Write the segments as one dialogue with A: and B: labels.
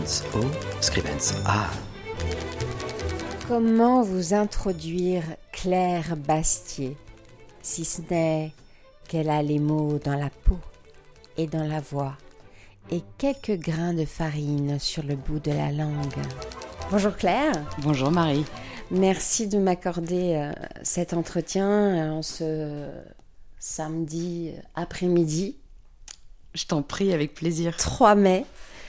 A: Scribens O, Scribens A.
B: Comment vous introduire Claire Bastier, si ce n'est qu'elle a les mots dans la peau et dans la voix, et quelques grains de farine sur le bout de la langue. Bonjour Claire.
C: Bonjour Marie.
B: Merci de m'accorder cet entretien en ce samedi après-midi.
C: Je t'en prie, avec plaisir.
B: 3 mai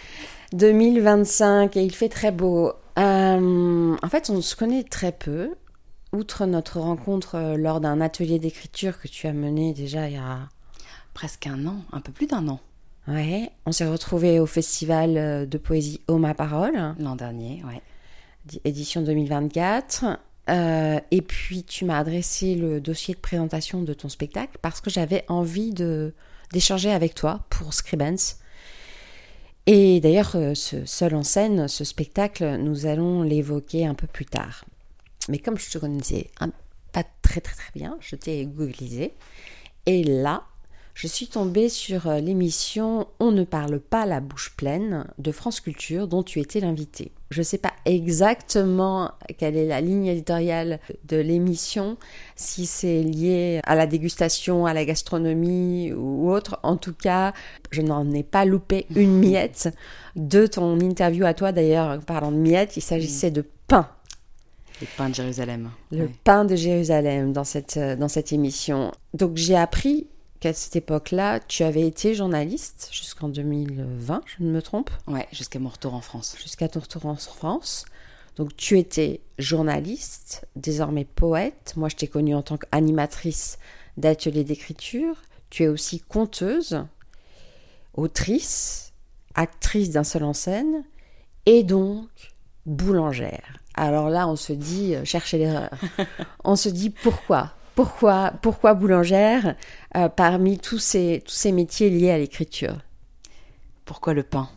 B: 2025 et il fait très beau. En fait, on se connaît très peu. Outre notre rencontre lors d'un atelier d'écriture que tu as mené déjà il y a...
C: Presque un an, un peu plus d'un an.
B: Ouais, on s'est retrouvés au festival de poésie Oh ma parole.
C: L'an dernier, ouais.
B: Édition 2024. Et puis, tu m'as adressé le dossier de présentation de ton spectacle parce que j'avais envie d'échanger avec toi pour Scribens. Et d'ailleurs, ce seul en scène, ce spectacle, nous allons l'évoquer un peu plus tard. Mais comme je te connaissais pas très bien, je t'ai googlisé. Et là, je suis tombée sur l'émission On ne parle pas la bouche pleine de France Culture dont tu étais l'invité. Je ne sais pas exactement quelle est la ligne éditoriale de l'émission, si c'est lié à la dégustation, à la gastronomie ou autre. En tout cas, je n'en ai pas loupé une miette de ton interview à toi. D'ailleurs, parlant de miettes, il s'agissait de pain.
C: Le pain de Jérusalem.
B: Le pain de Jérusalem dans cette émission. Donc j'ai appris qu'à cette époque-là, tu avais été journaliste jusqu'en 2020, je ne me trompe.
C: Ouais, jusqu'à mon retour en France.
B: Jusqu'à ton retour en France. Donc tu étais journaliste, désormais poète. Moi, je t'ai connue en tant qu'animatrice d'ateliers d'écriture. Tu es aussi conteuse, autrice, actrice d'un seul en scène et donc boulangère. Alors là, on se dit, cherchez l'erreur. On se dit pourquoi boulangère parmi tous ces métiers liés à l'écriture?
C: Pourquoi le pain?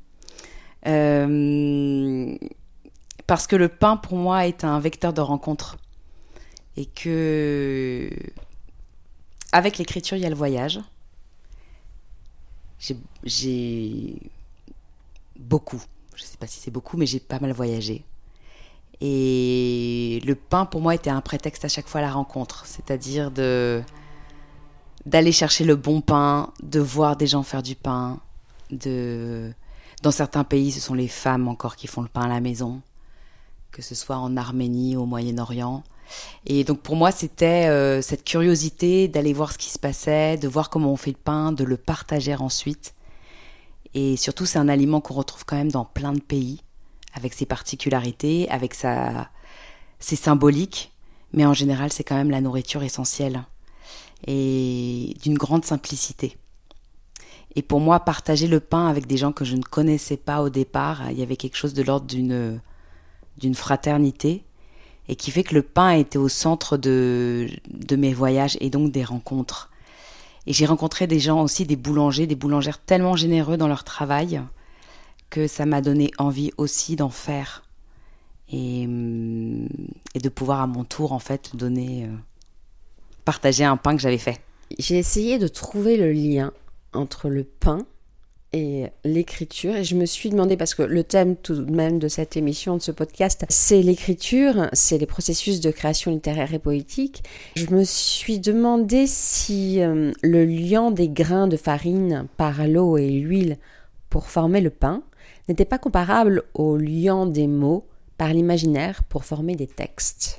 C: Parce que le pain, pour moi, est un vecteur de rencontre. Et que, avec l'écriture, il y a le voyage. J'ai beaucoup, je ne sais pas si c'est beaucoup, mais j'ai pas mal voyagé. Et le pain, pour moi, était un prétexte à chaque fois à la rencontre. C'est-à-dire d'aller chercher le bon pain, de voir des gens faire du pain. Dans certains pays, ce sont les femmes encore qui font le pain à la maison, que ce soit en Arménie ou au Moyen-Orient. Et donc pour moi, c'était cette curiosité d'aller voir ce qui se passait, de voir comment on fait le pain, de le partager ensuite. Et surtout, c'est un aliment qu'on retrouve quand même dans plein de pays, avec ses particularités, avec ses symboliques, mais en général, c'est quand même la nourriture essentielle et d'une grande simplicité. Et pour moi, partager le pain avec des gens que je ne connaissais pas au départ, il y avait quelque chose de l'ordre d'une fraternité, et qui fait que le pain était au centre de mes voyages et donc des rencontres. Et j'ai rencontré des gens aussi, des boulangères tellement généreux dans leur travail, que ça m'a donné envie aussi d'en faire et de pouvoir à mon tour en fait partager un pain que j'avais fait.
B: J'ai essayé de trouver le lien entre le pain et l'écriture et je me suis demandé, parce que le thème tout de même de cette émission, de ce podcast, c'est l'écriture, c'est les processus de création littéraire et poétique. Je me suis demandé si le liant des grains de farine par l'eau et l'huile pour former le pain n'était pas comparable au liant des mots par l'imaginaire pour former des textes.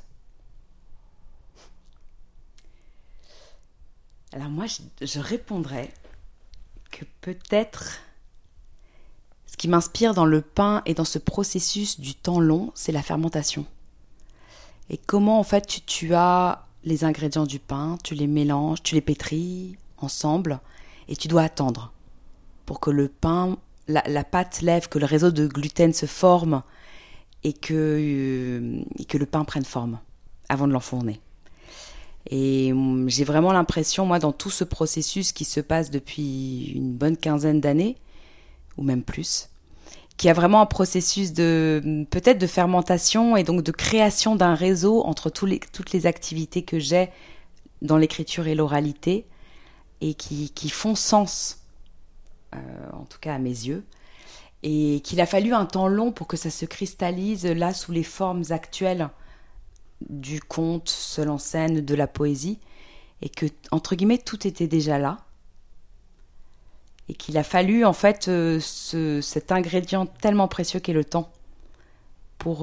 C: Alors moi, je répondrais que peut-être ce qui m'inspire dans le pain et dans ce processus du temps long, c'est la fermentation. Et comment en fait tu as les ingrédients du pain, tu les mélanges, tu les pétris ensemble et tu dois attendre pour que le pain... La pâte lève, que le réseau de gluten se forme et que le pain prenne forme avant de l'enfourner. Et j'ai vraiment l'impression, moi, dans tout ce processus qui se passe depuis une bonne quinzaine d'années, ou même plus, qu'il y a vraiment un processus peut-être de fermentation et donc de création d'un réseau entre toutes les activités que j'ai dans l'écriture et l'oralité et qui font sens, en tout cas à mes yeux. et qu'il a fallu un temps long pour que ça se cristallise là sous les formes actuelles du conte, seul en scène, de la poésie, et que, entre guillemets, tout était déjà là. Et qu'il a fallu, en fait, cet ingrédient tellement précieux qu'est le temps pour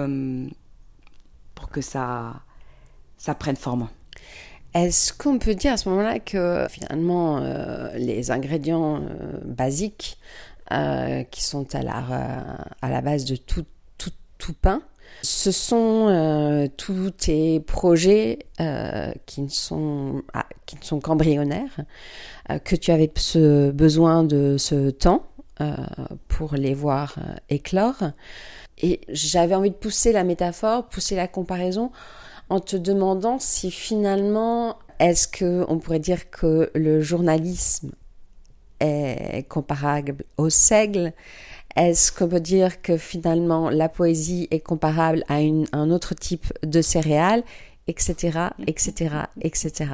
C: que ça prenne forme.
B: Est-ce qu'on peut dire à ce moment-là que finalement les ingrédients basiques qui sont à la base de tout pain, ce sont tous tes projets qui ne sont qu'embryonnaires, que tu avais besoin de ce temps pour les voir éclore. Et j'avais envie de pousser la métaphore, pousser la comparaison, en te demandant si finalement, est-ce qu'on pourrait dire que le journalisme est comparable au seigle ? Est-ce qu'on peut dire que finalement la poésie est comparable à un autre type de céréales, etc., etc., etc.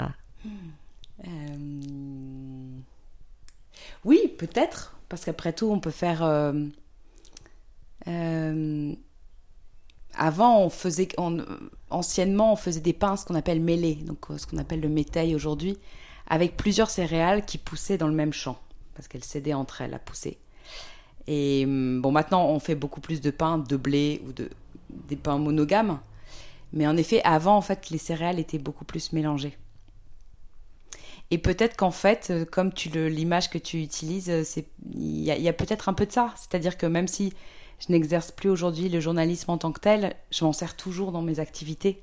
C: Oui, peut-être, parce qu'après tout, on peut faire... anciennement, on faisait des pains, ce qu'on appelle mêlés, donc ce qu'on appelle le métail aujourd'hui, avec plusieurs céréales qui poussaient dans le même champ, parce qu'elles s'aidaient entre elles à pousser. Et bon, maintenant, on fait beaucoup plus de pains de blé ou des pains monogames, mais en effet, avant, en fait, les céréales étaient beaucoup plus mélangées. Et peut-être qu'en fait, comme l'image que tu utilises, il y a peut-être un peu de ça, c'est-à-dire que même si je n'exerce plus aujourd'hui le journalisme en tant que tel, je m'en sers toujours dans mes activités.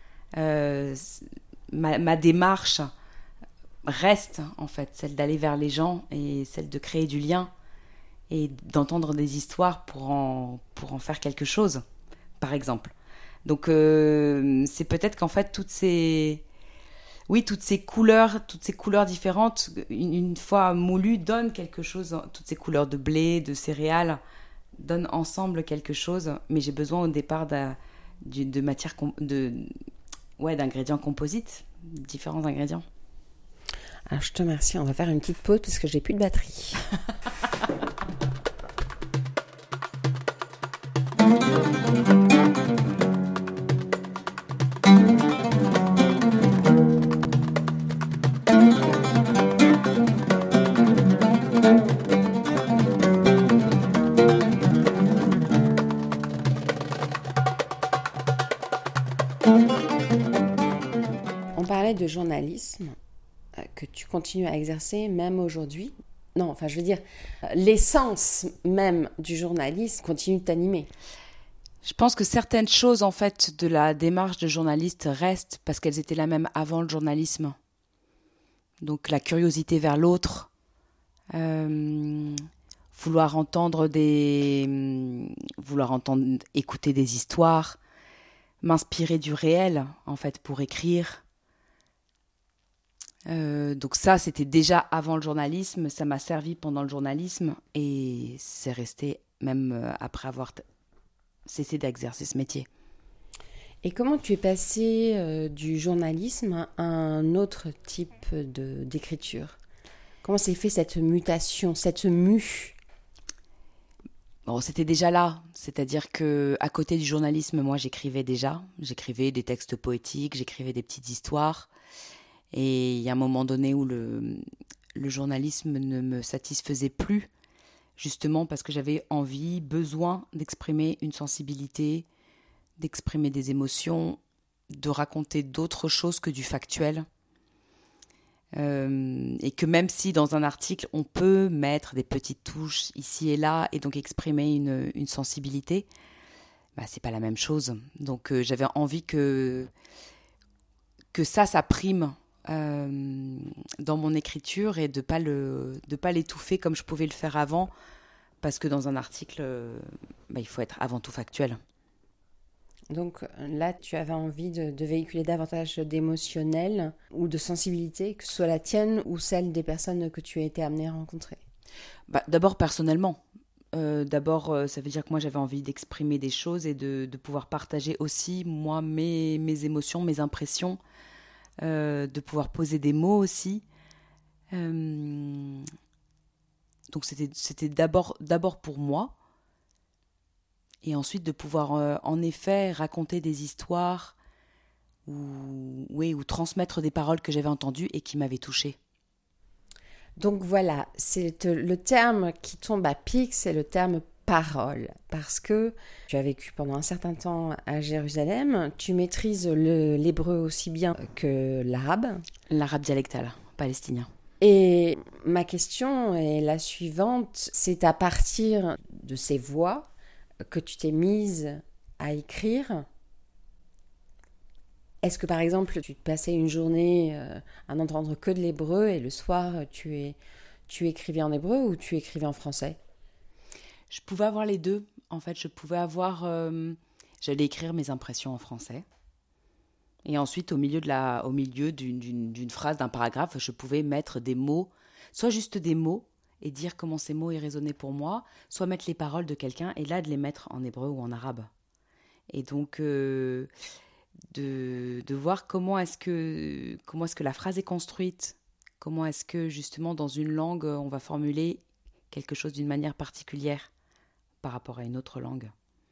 C: Ma démarche reste, en fait, celle d'aller vers les gens et celle de créer du lien et d'entendre des histoires pour en faire quelque chose, par exemple. Donc, c'est peut-être qu'en fait, toutes ces couleurs différentes, une fois moulues, donnent quelque chose. Toutes ces couleurs de blé, de céréales, donnent ensemble quelque chose, mais j'ai besoin au départ d'ingrédients composites, différents ingrédients.
B: Alors je te remercie, on va faire une petite pause parce que j'ai plus de batterie. On parlait de journalisme que tu continues à exercer même aujourd'hui. Non, enfin je veux dire, l'essence même du journalisme continue de t'animer.
C: Je pense que certaines choses en fait de la démarche de journaliste restent parce qu'elles étaient là même avant le journalisme. Donc la curiosité vers l'autre, vouloir écouter des histoires, m'inspirer du réel en fait pour écrire. Donc ça c'était déjà avant le journalisme, ça m'a servi pendant le journalisme et c'est resté même après avoir cessé d'exercer ce métier.
B: Et comment tu es passé du journalisme à un autre type d'écriture ? Comment s'est fait cette mutation, cette mue ?
C: Bon, c'était déjà là, c'est-à-dire que à côté du journalisme, moi j'écrivais des textes poétiques, j'écrivais des petites histoires. Et il y a un moment donné où le journalisme ne me satisfaisait plus, justement parce que j'avais besoin d'exprimer une sensibilité, d'exprimer des émotions, de raconter d'autres choses que du factuel. Et que même si dans un article, on peut mettre des petites touches ici et là et donc exprimer une sensibilité, c'est pas la même chose. Donc j'avais envie que ça prime dans mon écriture et de pas l'étouffer comme je pouvais le faire avant, parce que dans un article, il faut être avant tout factuel.
B: Donc là, tu avais envie de véhiculer davantage d'émotionnel ou de sensibilité, que ce soit la tienne ou celle des personnes que tu as été amenée à rencontrer.
C: D'abord personnellement. Ça veut dire que moi j'avais envie d'exprimer des choses et de pouvoir partager aussi moi mes émotions, mes impressions, de pouvoir poser des mots aussi. Donc c'était d'abord pour moi, et ensuite de pouvoir en effet raconter des histoires ou transmettre des paroles que j'avais entendues et qui m'avaient touchée.
B: Donc voilà, c'est le terme qui tombe à pic, c'est le terme parole, parce que tu as vécu pendant un certain temps à Jérusalem, tu maîtrises l'hébreu aussi bien que l'arabe.
C: L'arabe dialectal palestinien.
B: Et ma question est la suivante, c'est à partir de ces voix que tu t'es mise à écrire. Est-ce que par exemple tu te passais une journée à n'entendre que de l'hébreu et le soir tu écrivais en hébreu ou tu écrivais en français?
C: Je pouvais avoir les deux. En fait, j'allais écrire mes impressions en français. Et ensuite, au milieu d'une phrase, d'un paragraphe, je pouvais mettre des mots, soit juste des mots, et dire comment ces mots y résonnaient pour moi, soit mettre les paroles de quelqu'un, et là, de les mettre en hébreu ou en arabe. Et donc, de voir comment est-ce que la phrase est construite, comment est-ce que, justement, dans une langue, on va formuler quelque chose d'une manière particulière par rapport à une autre langue.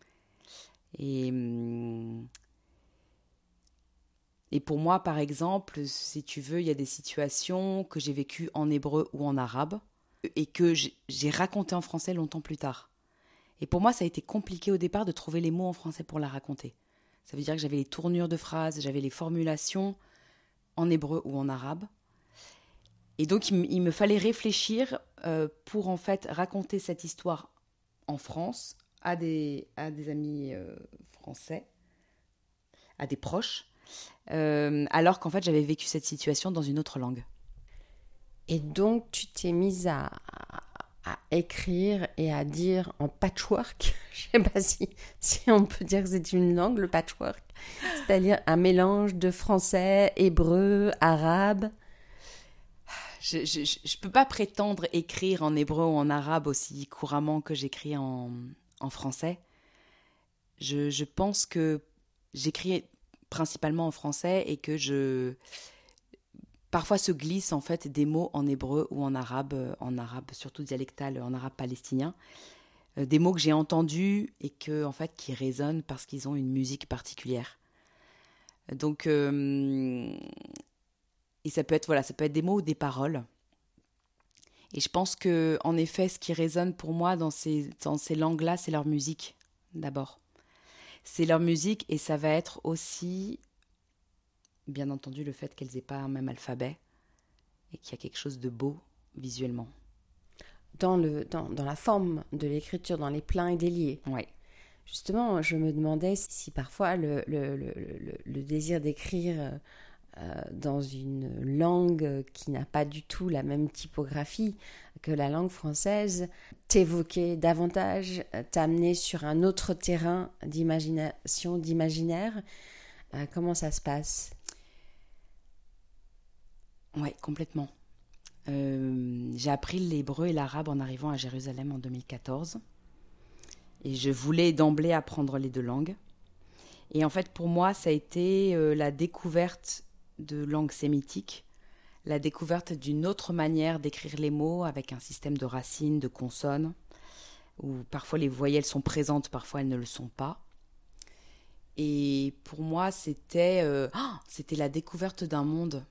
C: Et pour moi, par exemple, si tu veux, il y a des situations que j'ai vécues en hébreu ou en arabe et que j'ai racontées en français longtemps plus tard. Et pour moi, ça a été compliqué au départ de trouver les mots en français pour la raconter. Ça veut dire que j'avais les tournures de phrases, j'avais les formulations en hébreu ou en arabe. Et donc, il me fallait réfléchir pour en fait raconter cette histoire en France à des amis français, à des proches, alors qu'en fait j'avais vécu cette situation dans une autre langue.
B: Et donc tu t'es mise à écrire et à dire en patchwork, je ne sais pas si on peut dire que c'est une langue, le patchwork, c'est-à-dire un mélange de français, hébreu, arabe.
C: Je peux pas prétendre écrire en hébreu ou en arabe aussi couramment que j'écris en français. Je pense que j'écris principalement en français et que parfois se glissent en fait des mots en hébreu ou en arabe surtout dialectal, en arabe palestinien, des mots que j'ai entendus et qui résonnent parce qu'ils ont une musique particulière. Donc et ça peut être des mots ou des paroles. Et je pense que, en effet, ce qui résonne pour moi dans ces langues-là, c'est leur musique, d'abord. C'est leur musique et ça va être aussi, bien entendu, le fait qu'elles n'aient pas un même alphabet et qu'il y a quelque chose de beau visuellement.
B: Dans la forme de l'écriture, dans les pleins et déliés.
C: Oui.
B: Justement, je me demandais si parfois le désir d'écrire dans une langue qui n'a pas du tout la même typographie que la langue française, t'évoquait davantage, t'amener sur un autre terrain d'imagination, d'imaginaire. Comment ça se passe?
C: Oui, complètement. J'ai appris l'hébreu et l'arabe en arrivant à Jérusalem en 2014. Et je voulais d'emblée apprendre les deux langues. Et en fait, pour moi, ça a été la découverte de langue sémitique, la découverte d'une autre manière d'écrire les mots avec un système de racines, de consonnes, où parfois les voyelles sont présentes, parfois elles ne le sont pas. Et pour moi, c'était la découverte d'un monde,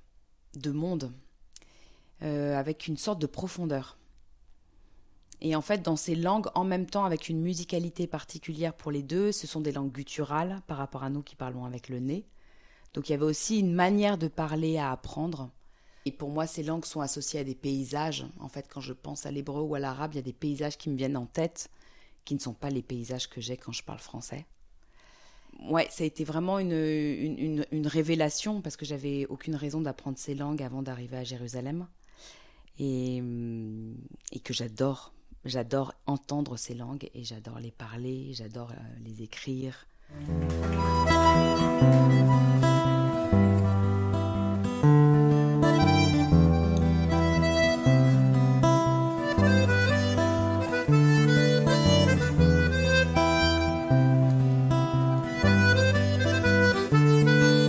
C: avec une sorte de profondeur. Et en fait, dans ces langues, en même temps, avec une musicalité particulière pour les deux, ce sont des langues gutturales par rapport à nous qui parlons avec le nez. Donc il y avait aussi une manière de parler à apprendre. Et pour moi, ces langues sont associées à des paysages. En fait, quand je pense à l'hébreu ou à l'arabe, il y a des paysages qui me viennent en tête, qui ne sont pas les paysages que j'ai quand je parle français. Ouais, ça a été vraiment une révélation, parce que j'avais aucune raison d'apprendre ces langues avant d'arriver à Jérusalem. Et que j'adore entendre ces langues, et j'adore les parler, j'adore les écrire.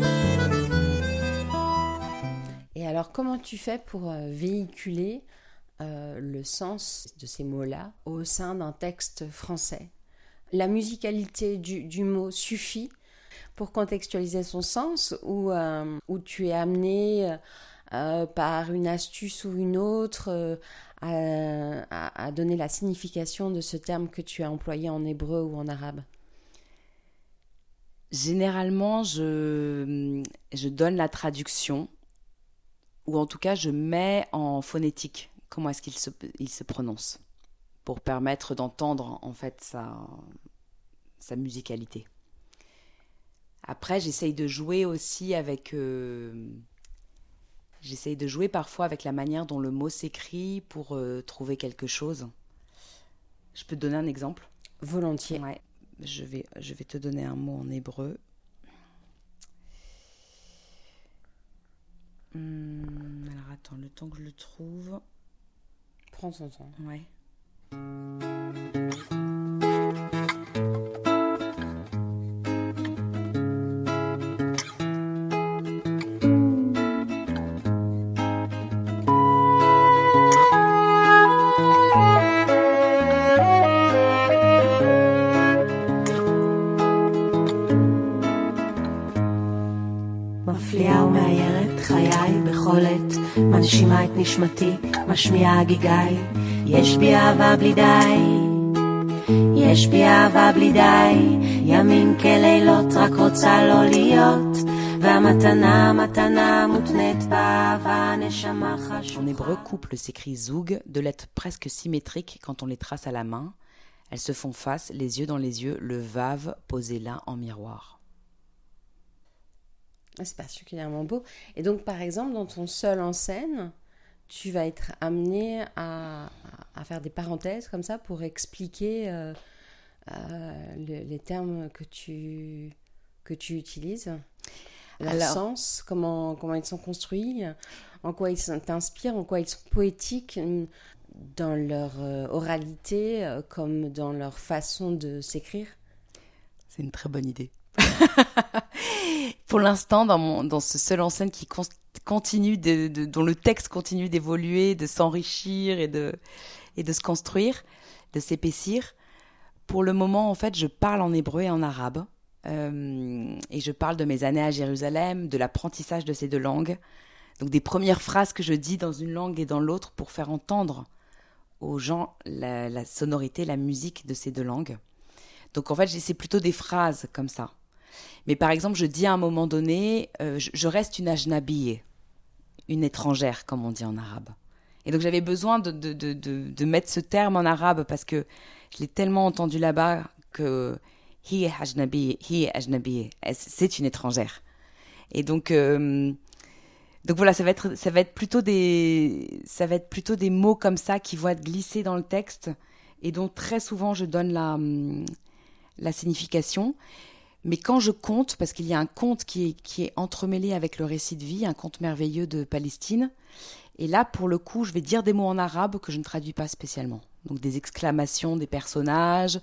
B: Et alors, comment tu fais pour véhiculer le sens de ces mots-là au sein d'un texte français. La musicalité du mot suffit pour contextualiser son sens ou tu es amené par une astuce ou une autre à donner la signification de ce terme que tu as employé en hébreu ou en arabe?
C: Généralement, je donne la traduction, ou en tout cas, je mets en phonétique comment est-ce qu'il se prononce, pour permettre d'entendre en fait sa musicalité. Après, j'essaye de jouer aussi avec... j'essaye de jouer parfois avec la manière dont le mot s'écrit pour trouver quelque chose. Je peux te donner un exemple?
B: Volontiers.
C: Ouais. Je vais te donner un mot en hébreu. Alors attends, le temps que je le trouve.
B: Prends ton temps.
C: Ouais.
D: מפליאה ומאיירת חיי בכל עת מנשימה את נשמתי משמיעה הגיגי יש בי אהבה בלי די יש בי אהבה בלי די ימים כלילות רק רוצה לא להיות והמתנה מתנה מותנית באהבה נשמה חשוכה.
C: En hébreu, couple s'écrit zoug, de lettres presque symétriques quand on les trace à la main. Elles se font face, les yeux dans les yeux, le vav posé l'un en miroir.
B: C'est particulièrement beau. Et donc, par exemple, dans ton seul en scène, tu vas être amené à faire des parenthèses comme ça pour expliquer les termes que tu utilises, leur sens, comment ils sont construits, en quoi ils t'inspirent, en quoi ils sont poétiques dans leur oralité comme dans leur façon de s'écrire.
C: C'est une très bonne idée. Pour l'instant, dans ce seul en scène qui continue dont le texte continue d'évoluer, de s'enrichir et de se construire, de s'épaissir, pour le moment, en fait, je parle en hébreu et en arabe. Et je parle de mes années à Jérusalem, de l'apprentissage de ces deux langues. Donc des premières phrases que je dis dans une langue et dans l'autre pour faire entendre aux gens la sonorité, la musique de ces deux langues. Donc en fait, c'est plutôt des phrases comme ça. Mais par exemple, je dis à un moment donné, je reste une ajnabiye, une étrangère, comme on dit en arabe. Et donc j'avais besoin de mettre ce terme en arabe parce que je l'ai tellement entendu là-bas que hi ajnabiye, c'est une étrangère. Et donc voilà, ça va être plutôt des mots comme ça qui vont être glissés dans le texte et dont très souvent je donne la signification. Mais quand je conte, parce qu'il y a un conte qui est entremêlé avec le récit de vie, un conte merveilleux de Palestine, et là, pour le coup, je vais dire des mots en arabe que je ne traduis pas spécialement. Donc des exclamations des personnages,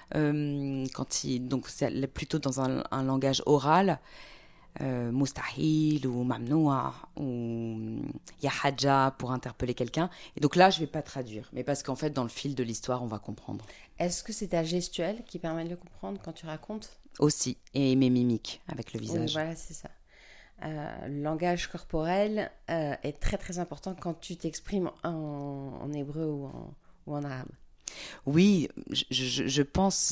C: donc c'est plutôt dans un langage oral, mustahil ou mamnoua ou yahaja pour interpeller quelqu'un. Et donc là, je ne vais pas traduire, mais parce qu'en fait, dans le fil de l'histoire, on va comprendre.
B: Est-ce que c'est ta gestuelle qui permet de le comprendre quand tu racontes ?
C: Aussi, et mes mimiques avec le visage.
B: Oui, voilà, c'est ça. Le langage corporel est très très important quand tu t'exprimes en hébreu ou en arabe.
C: Oui, je pense,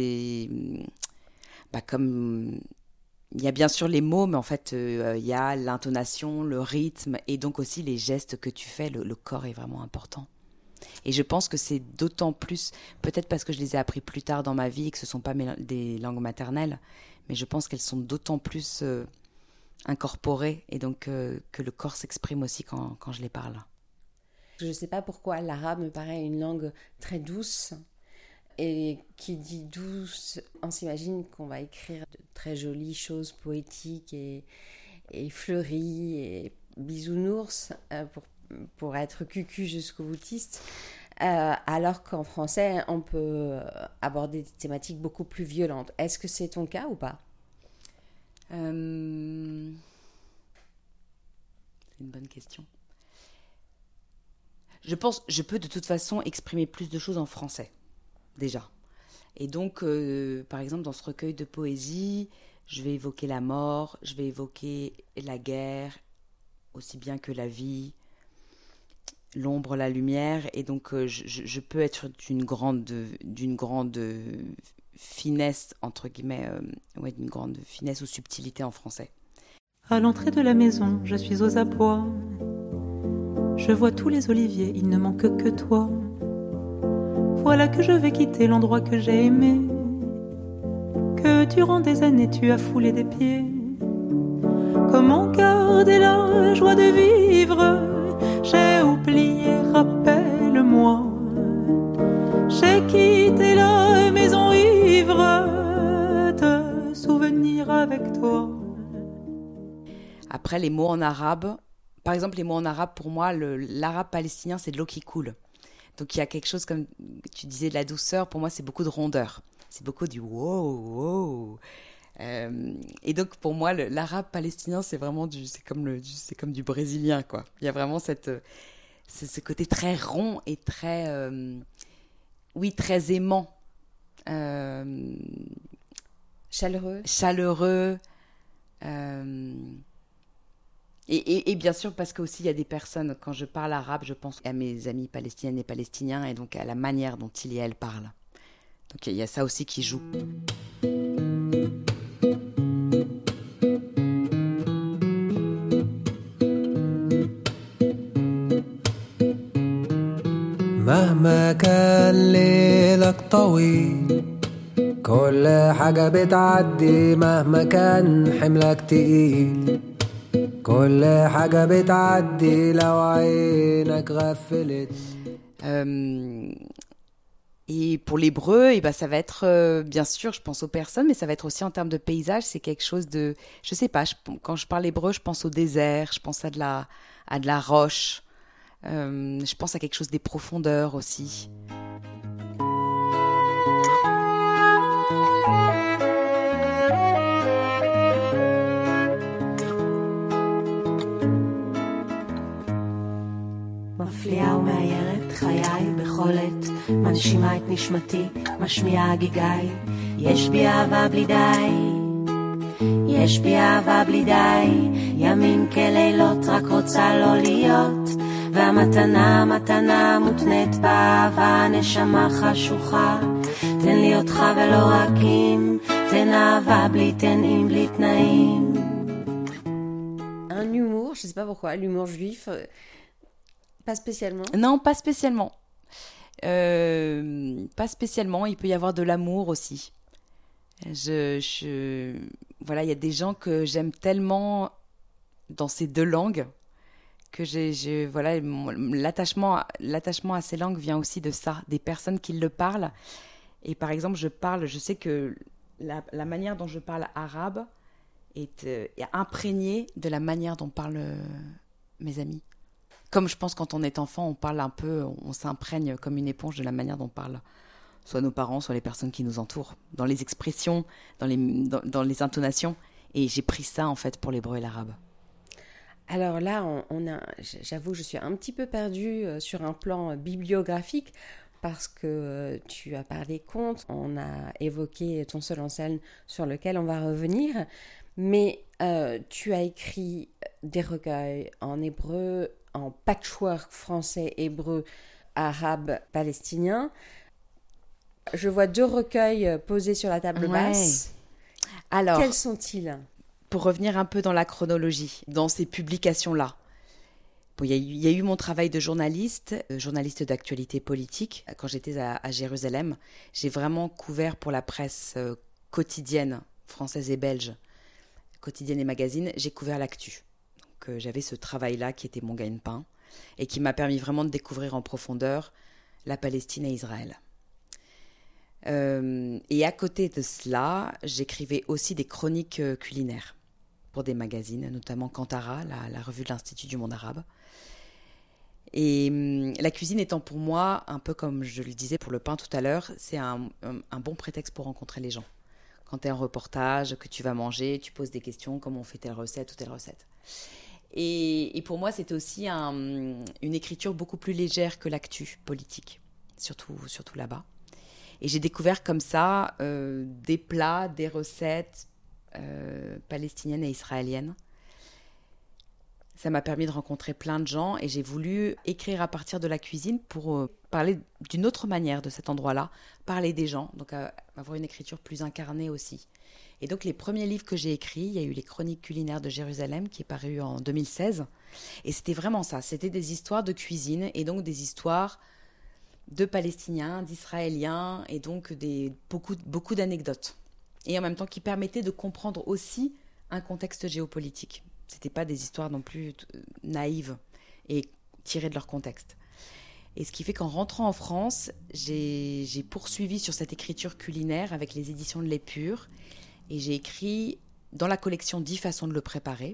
C: comme il y a bien sûr les mots, mais en fait il y a l'intonation, le rythme et donc aussi les gestes que tu fais. Le corps est vraiment important. Et je pense que c'est d'autant plus, peut-être parce que je les ai appris plus tard dans ma vie et que ce ne sont pas des langues maternelles, mais je pense qu'elles sont d'autant plus incorporées et donc que le corps s'exprime aussi quand je les parle.
B: Je ne sais pas pourquoi l'arabe me paraît une langue très douce. Et qui dit douce, on s'imagine qu'on va écrire de très jolies choses poétiques et fleuries et bisounours pour être cucu jusqu'au boutiste, alors qu'en français, on peut aborder des thématiques beaucoup plus violentes. Est-ce que c'est ton cas ou pas ?
C: C'est une bonne question. Je pense je peux de toute façon exprimer plus de choses en français, déjà. Et donc, par exemple, dans ce recueil de poésie, je vais évoquer la mort, je vais évoquer la guerre, aussi bien que la vie, l'ombre, la lumière. Et donc, je peux être d'une grande finesse, entre guillemets, d'une grande finesse ou subtilité en français.
E: À l'entrée de la maison, je suis aux abois. Je vois tous les oliviers, il ne manque que toi. Voilà que je vais quitter l'endroit que j'ai aimé, que durant des années tu as foulé des pieds. Comment garder la joie de vivre? J'ai oublié, rappelle-moi. J'ai quitté la maison ivre de souvenirs avec toi.
C: Après, les mots en arabe, par exemple, les mots en arabe, pour moi, l'arabe palestinien, c'est de l'eau qui coule. Donc, il y a quelque chose, comme tu disais, de la douceur. Pour moi, c'est beaucoup de rondeur. C'est beaucoup du wow, wow. Et donc, pour moi, l'arabe palestinien, c'est vraiment c'est comme du brésilien, quoi. Il y a vraiment ce côté très rond et très, très aimant. Chaleureux. Et bien sûr, parce qu'aussi, il y a des personnes, quand je parle arabe, je pense à mes amis palestiniennes et palestiniens, et donc à la manière dont ils et elles parlent. Donc il y a ça aussi qui joue.
F: مهما كان ليلك طويل كل حاجة بتعدي مهما كان حملك تقيل كل حاجة بتعدي لو عينك غفلت.
C: Et pour l'hébreu, ça va être, bien sûr, je pense aux personnes, mais ça va être aussi en termes de paysage, c'est quelque chose de... Je sais pas, quand je parle hébreu, je pense au désert, je pense à de la roche, je pense à quelque chose des profondeurs aussi.
D: מפליאה ומאיירת חיי בכל עת מנשימה את נשמתי משמיעה גיגי יש בי אהבה בלי די יש בי אהבה בלי די ימים כלילות רק רוצה לא להיות והמתנה מותנית באהבה נשמה חשוכה תן לי אותך ולא רק אם תן אהבה בלי תנאים בלי תנאים.
B: Un humour, je sais pas pourquoi, l'humour juif... Pas spécialement.
C: Non, pas spécialement. Pas spécialement. Il peut y avoir de l'amour aussi. Voilà, il y a des gens que j'aime tellement dans ces deux langues que voilà, l'attachement à ces langues vient aussi de ça, des personnes qui le parlent. Et par exemple, je sais que la manière dont je parle arabe est imprégnée de la manière dont parlent mes amis. Comme je pense quand on est enfant, on parle un peu, on s'imprègne comme une éponge de la manière dont parlent soit nos parents, soit les personnes qui nous entourent, dans les expressions, dans les intonations. Et j'ai pris ça en fait pour l'hébreu et l'arabe.
B: Alors là, j'avoue, je suis un petit peu perdue sur un plan bibliographique parce que tu as parlé contes, on a évoqué Ton seul en scène sur lequel on va revenir, mais tu as écrit des recueils en hébreu, en patchwork français, hébreu, arabe, palestinien. Je vois 2 recueils posés sur la table basse. Alors, quels sont-ils ?
C: Pour revenir un peu dans la chronologie, dans ces publications-là, il y a eu mon travail de journaliste d'actualité politique. Quand j'étais à Jérusalem, j'ai vraiment couvert pour la presse quotidienne, française et belge, quotidienne et magazine, j'ai couvert l'actu. Donc j'avais ce travail-là qui était mon gagne-pain et qui m'a permis vraiment de découvrir en profondeur la Palestine et Israël. Et à côté de cela, j'écrivais aussi des chroniques culinaires pour des magazines, notamment Kantara, la revue de l'Institut du monde arabe. Et la cuisine étant pour moi, un peu comme je le disais pour le pain tout à l'heure, c'est un bon prétexte pour rencontrer les gens. Quand tu es en reportage, que tu vas manger, tu poses des questions, comment on fait telle recette ou telle recette. Et pour moi, c'était aussi une écriture beaucoup plus légère que l'actu politique, surtout là-bas. Et j'ai découvert comme ça des plats, des recettes palestiniennes et israéliennes. Ça m'a permis de rencontrer plein de gens et j'ai voulu écrire à partir de la cuisine pour parler d'une autre manière de cet endroit-là, parler des gens, donc avoir une écriture plus incarnée aussi. Et donc les premiers livres que j'ai écrits, il y a eu les Chroniques culinaires de Jérusalem qui est paru en 2016. Et c'était vraiment ça, c'était des histoires de cuisine et donc des histoires de Palestiniens, d'Israéliens et donc beaucoup d'anecdotes. Et en même temps qui permettaient de comprendre aussi un contexte géopolitique. C'était pas des histoires non plus naïves et tirées de leur contexte. Et ce qui fait qu'en rentrant en France, j'ai poursuivi sur cette écriture culinaire avec les éditions de l'Épure. Et j'ai écrit dans la collection 10 façons de le préparer,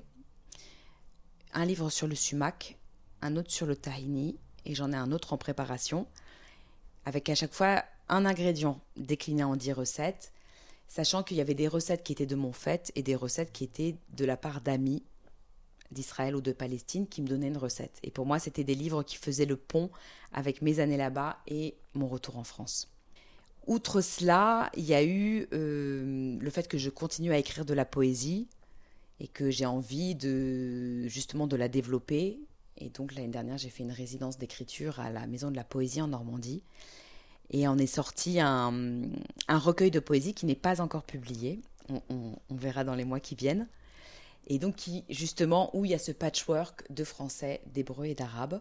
C: un livre sur le sumac, un autre sur le tahini, et j'en ai un autre en préparation, avec à chaque fois un ingrédient décliné en 10 recettes, sachant qu'il y avait des recettes qui étaient de mon fait et des recettes qui étaient de la part d'amis d'Israël ou de Palestine qui me donnaient une recette. Et pour moi, c'était des livres qui faisaient le pont avec mes années là-bas et mon retour en France. Outre cela, il y a eu le fait que je continue à écrire de la poésie et que j'ai envie justement de la développer. Et donc l'année dernière, j'ai fait une résidence d'écriture à la Maison de la Poésie en Normandie. Et en est sorti un recueil de poésie qui n'est pas encore publié. On verra dans les mois qui viennent. Et donc justement où il y a ce patchwork de français, d'hébreu et d'arabe.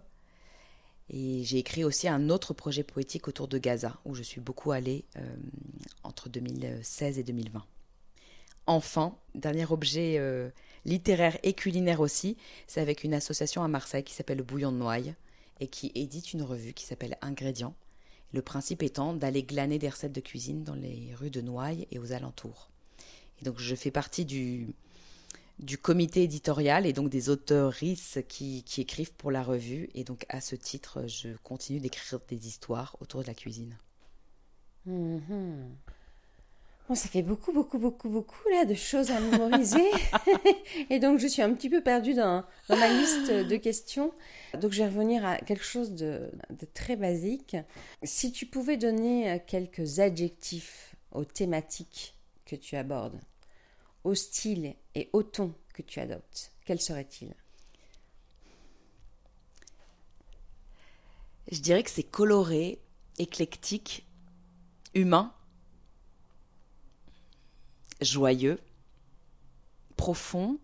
C: Et j'ai écrit aussi un autre projet poétique autour de Gaza, où je suis beaucoup allée entre 2016 et 2020. Enfin, dernier objet littéraire et culinaire aussi, c'est avec une association à Marseille qui s'appelle le Bouillon de Noailles et qui édite une revue qui s'appelle Ingrédients. Le principe étant d'aller glaner des recettes de cuisine dans les rues de Noailles et aux alentours. Et donc je fais partie du comité éditorial et donc des auteurices qui écrivent pour la revue. Et donc à ce titre, je continue d'écrire des histoires autour de la cuisine.
B: Bon, ça fait beaucoup là de choses à mémoriser. Et donc je suis un petit peu perdue dans ma liste de questions. Donc je vais revenir à quelque chose de très basique. Si tu pouvais donner quelques adjectifs aux thématiques que tu abordes, au style et au ton que tu adoptes, quels seraient-ils ?
C: Je dirais que c'est coloré, éclectique, humain, joyeux, profond,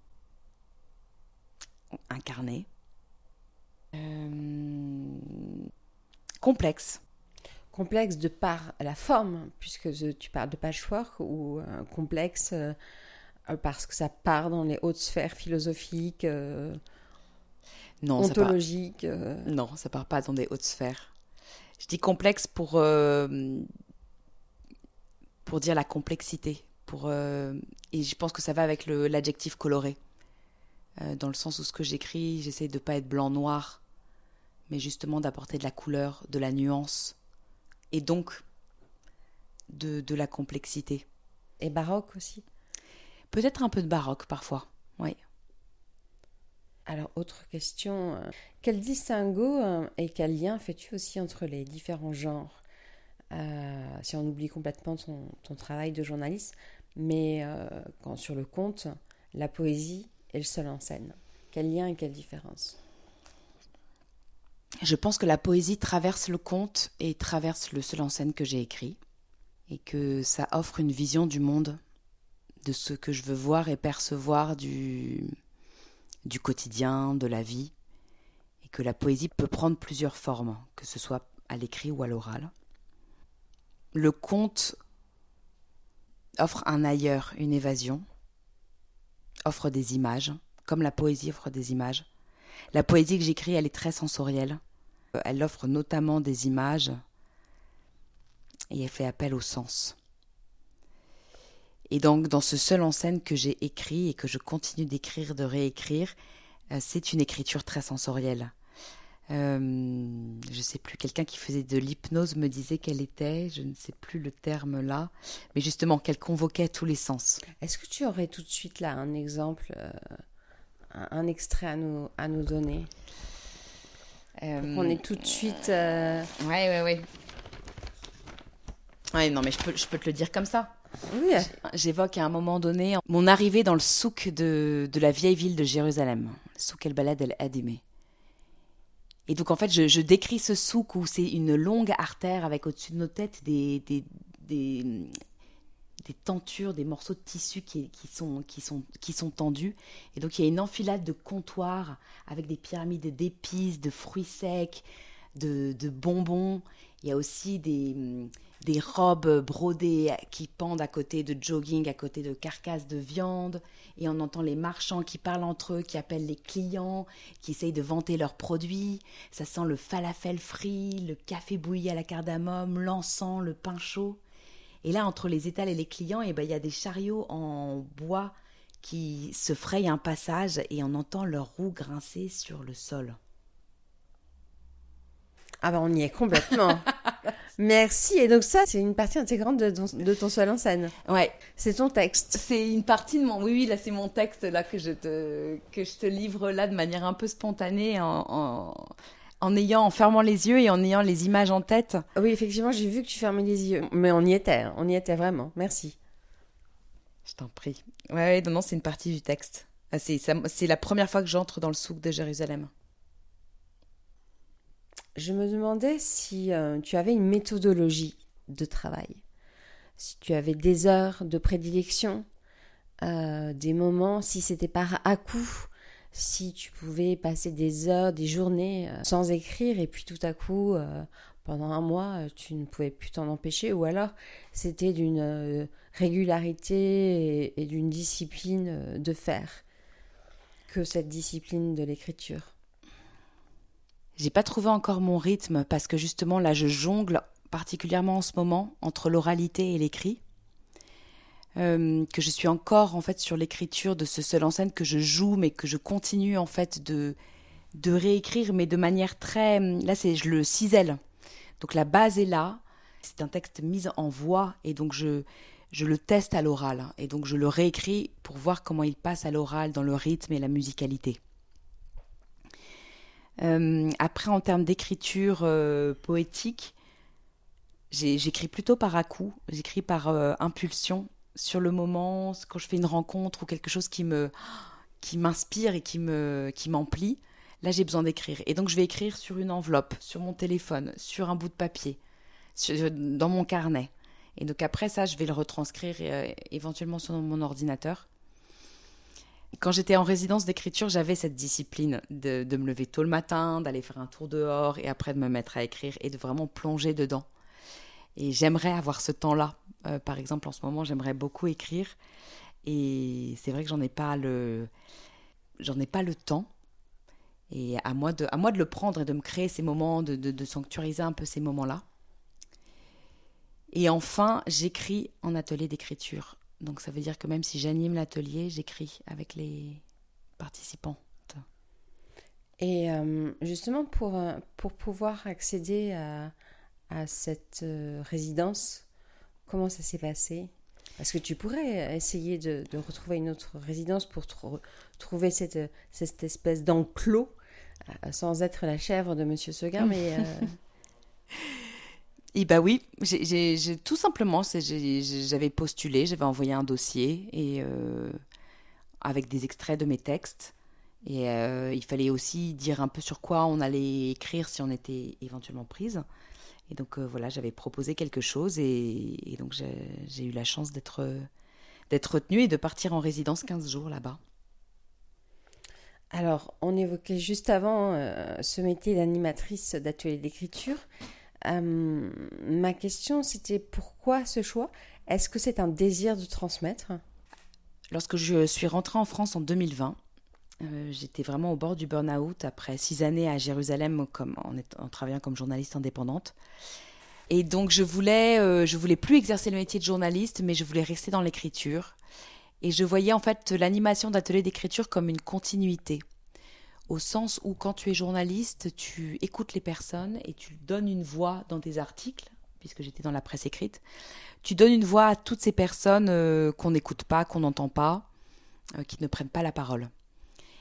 C: incarné, complexe.
B: Complexe de par la forme, puisque tu parles de patchwork, ou complexe parce que ça part dans les hautes sphères philosophiques, ontologiques.
C: Non, ça part pas dans des hautes sphères. Je dis complexe pour dire la complexité. Et je pense que ça va avec l'adjectif coloré. Dans le sens où ce que j'écris, j'essaie de ne pas être blanc-noir, mais justement d'apporter de la couleur, de la nuance, et donc de la complexité.
B: Et baroque aussi ?
C: Peut-être un peu de baroque parfois, oui.
B: Alors, autre question, quel distinguo et quel lien fais-tu aussi entre les différents genres ? Si on oublie complètement ton travail de journaliste, mais quand sur le conte, la poésie et le seul en scène, quel lien et quelle différence ?
C: Je pense que la poésie traverse le conte et traverse le seul en scène que j'ai écrit, et que ça offre une vision du monde, de ce que je veux voir et percevoir du quotidien, de la vie, et que la poésie peut prendre plusieurs formes, que ce soit à l'écrit ou à l'oral. Le conte offre un ailleurs, une évasion, offre des images, comme la poésie offre des images. La poésie que j'écris, elle est très sensorielle. Elle offre notamment des images et elle fait appel au sens. Et donc, dans ce seul en scène que j'ai écrit et que je continue d'écrire, de réécrire, c'est une écriture très sensorielle. Je ne sais plus, quelqu'un qui faisait de l'hypnose me disait qu'elle était, je ne sais plus le terme là, mais justement qu'elle convoquait tous les sens.
B: Est-ce que tu aurais tout de suite là un exemple un extrait à nous donner. On est tout de suite...
C: Ouais. Ouais, non, mais je peux te le dire comme ça.
B: Oui.
C: J'évoque à un moment donné mon arrivée dans le souk de la vieille ville de Jérusalem, souk el-Balad el-Hadimé. Et donc en fait, je décris ce souk où c'est une longue artère avec au-dessus de nos têtes des tentures, des morceaux de tissu qui sont tendus. Et donc il y a une enfilade de comptoirs avec des pyramides d'épices, de fruits secs, de bonbons. Il y a aussi des robes brodées qui pendent à côté de jogging, à côté de carcasses de viande. Et on entend les marchands qui parlent entre eux, qui appellent les clients, qui essayent de vanter leurs produits. Ça sent le falafel frit, le café bouilli à la cardamome, l'encens, le pain chaud. Et là, entre les étals et les clients, il y a des chariots en bois qui se frayent un passage et on entend leurs roues grincer sur le sol.
B: Ah on y est complètement. Merci. Et donc ça, c'est une partie intégrante de ton seul en scène.
C: Ouais.
B: C'est ton texte.
C: C'est une partie de mon... Oui, là, c'est mon texte là, que je te livre là de manière un peu spontanée en fermant les yeux et en ayant les images en tête.
B: Oui, effectivement, j'ai vu que tu fermais les yeux. Mais on y était vraiment. Merci.
C: Je t'en prie. Ouais, non, c'est une partie du texte. C'est la première fois que j'entre dans le souk de Jérusalem.
B: Je me demandais si tu avais une méthodologie de travail, si tu avais des heures de prédilection, des moments, si c'était par à-coup, si tu pouvais passer des heures, des journées sans écrire et puis tout à coup, pendant un mois, tu ne pouvais plus t'en empêcher, ou alors c'était d'une régularité et d'une discipline de faire que cette discipline de l'écriture.
C: J'ai pas trouvé encore mon rythme parce que justement là je jongle particulièrement en ce moment entre l'oralité et l'écrit. Que je suis encore en fait sur l'écriture de ce seul en scène que je joue mais que je continue en fait de réécrire mais de manière très... Là je le cisèle. Donc la base est là. C'est un texte mis en voix et donc je le teste à l'oral. Et donc je le réécris pour voir comment il passe à l'oral dans le rythme et la musicalité. Après, en termes d'écriture poétique, j'écris plutôt par à-coup, j'écris par impulsion, sur le moment, quand je fais une rencontre ou quelque chose qui m'inspire et qui m'emplit. Là, j'ai besoin d'écrire. Et donc, je vais écrire sur une enveloppe, sur mon téléphone, sur un bout de papier, dans mon carnet. Et donc après ça, je vais le retranscrire éventuellement sur mon ordinateur. Quand j'étais en résidence d'écriture, j'avais cette discipline de me lever tôt le matin, d'aller faire un tour dehors et après de me mettre à écrire et de vraiment plonger dedans. Et j'aimerais avoir ce temps-là. Par exemple, en ce moment, j'aimerais beaucoup écrire et c'est vrai que j'en ai pas le temps. Et à moi de le prendre et de me créer ces moments, de sanctuariser un peu ces moments-là. Et enfin, j'écris en atelier d'écriture. Donc ça veut dire que même si j'anime l'atelier, j'écris avec les participants.
B: Et justement, pour pouvoir accéder à cette résidence, comment ça s'est passé ? Parce que tu pourrais essayer de retrouver une autre résidence pour trouver cette espèce d'enclos, sans être la chèvre de Monsieur Seguin, mais...
C: Et bah oui, j'ai tout simplement, j'avais postulé, j'avais envoyé un dossier et avec des extraits de mes textes. Et il fallait aussi dire un peu sur quoi on allait écrire si on était éventuellement prise. Et donc voilà, j'avais proposé quelque chose et donc j'ai eu la chance d'être retenue et de partir en résidence 15 jours là-bas.
B: Alors, on évoquait juste avant ce métier d'animatrice d'atelier d'écriture. Ma question, c'était pourquoi ce choix ? Est-ce que c'est un désir de transmettre ?
C: Lorsque je suis rentrée en France en 2020, j'étais vraiment au bord du burn-out après 6 années à Jérusalem en travaillant comme journaliste indépendante. Et donc je voulais plus exercer le métier de journaliste, mais je voulais rester dans l'écriture. Et je voyais en fait l'animation d'atelier d'écriture comme une continuité. Au sens où quand tu es journaliste, tu écoutes les personnes et tu donnes une voix dans tes articles, puisque j'étais dans la presse écrite. Tu donnes une voix à toutes ces personnes qu'on n'écoute pas, qu'on n'entend pas, qui ne prennent pas la parole.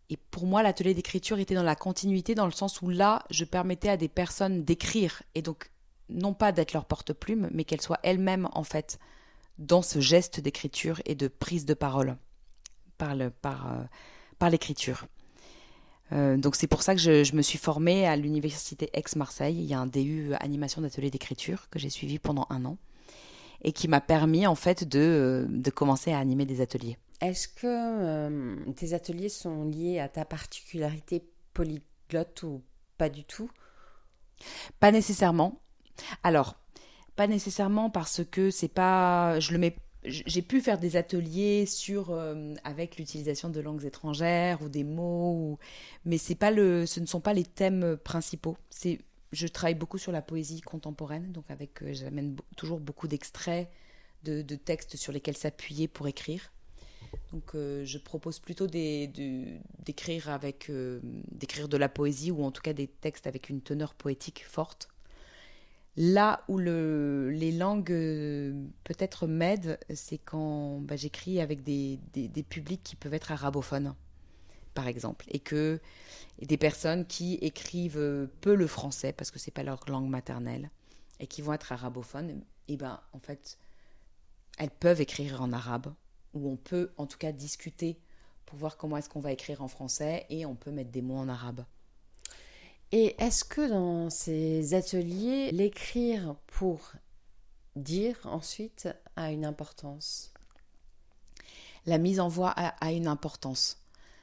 C: Et pour moi, l'atelier d'écriture était dans la continuité, dans le sens où là, je permettais à des personnes d'écrire, et donc non pas d'être leur porte-plume, mais qu'elles soient elles-mêmes, en fait, dans ce geste d'écriture et de prise de parole par l'écriture. Donc c'est pour ça que je me suis formée à l'université Aix-Marseille. Il y a un DU animation d'atelier d'écriture que j'ai suivi pendant 1 an et qui m'a permis, en fait, de commencer à animer des ateliers.
B: Est-ce que tes ateliers sont liés à ta particularité polyglotte ou pas du tout?
C: Pas nécessairement. Alors, pas nécessairement parce que c'est pas... J'ai pu faire des ateliers avec l'utilisation de langues étrangères ou des mots, mais ce ne sont pas les thèmes principaux. Je travaille beaucoup sur la poésie contemporaine, donc j'amène toujours beaucoup d'extraits de textes sur lesquels s'appuyer pour écrire. Donc je propose plutôt d'écrire de la poésie, ou en tout cas des textes avec une teneur poétique forte. Là où les langues peut-être m'aident, c'est quand j'écris avec des publics qui peuvent être arabophones, par exemple, et des personnes qui écrivent peu le français parce que c'est pas leur langue maternelle et qui vont être arabophones. Et en fait, elles peuvent écrire en arabe, ou on peut en tout cas discuter pour voir comment est-ce qu'on va écrire en français, et on peut mettre des mots en arabe.
B: Et est-ce que dans ces ateliers, l'écrire pour dire ensuite a une importance?
C: La mise en voix a une importance.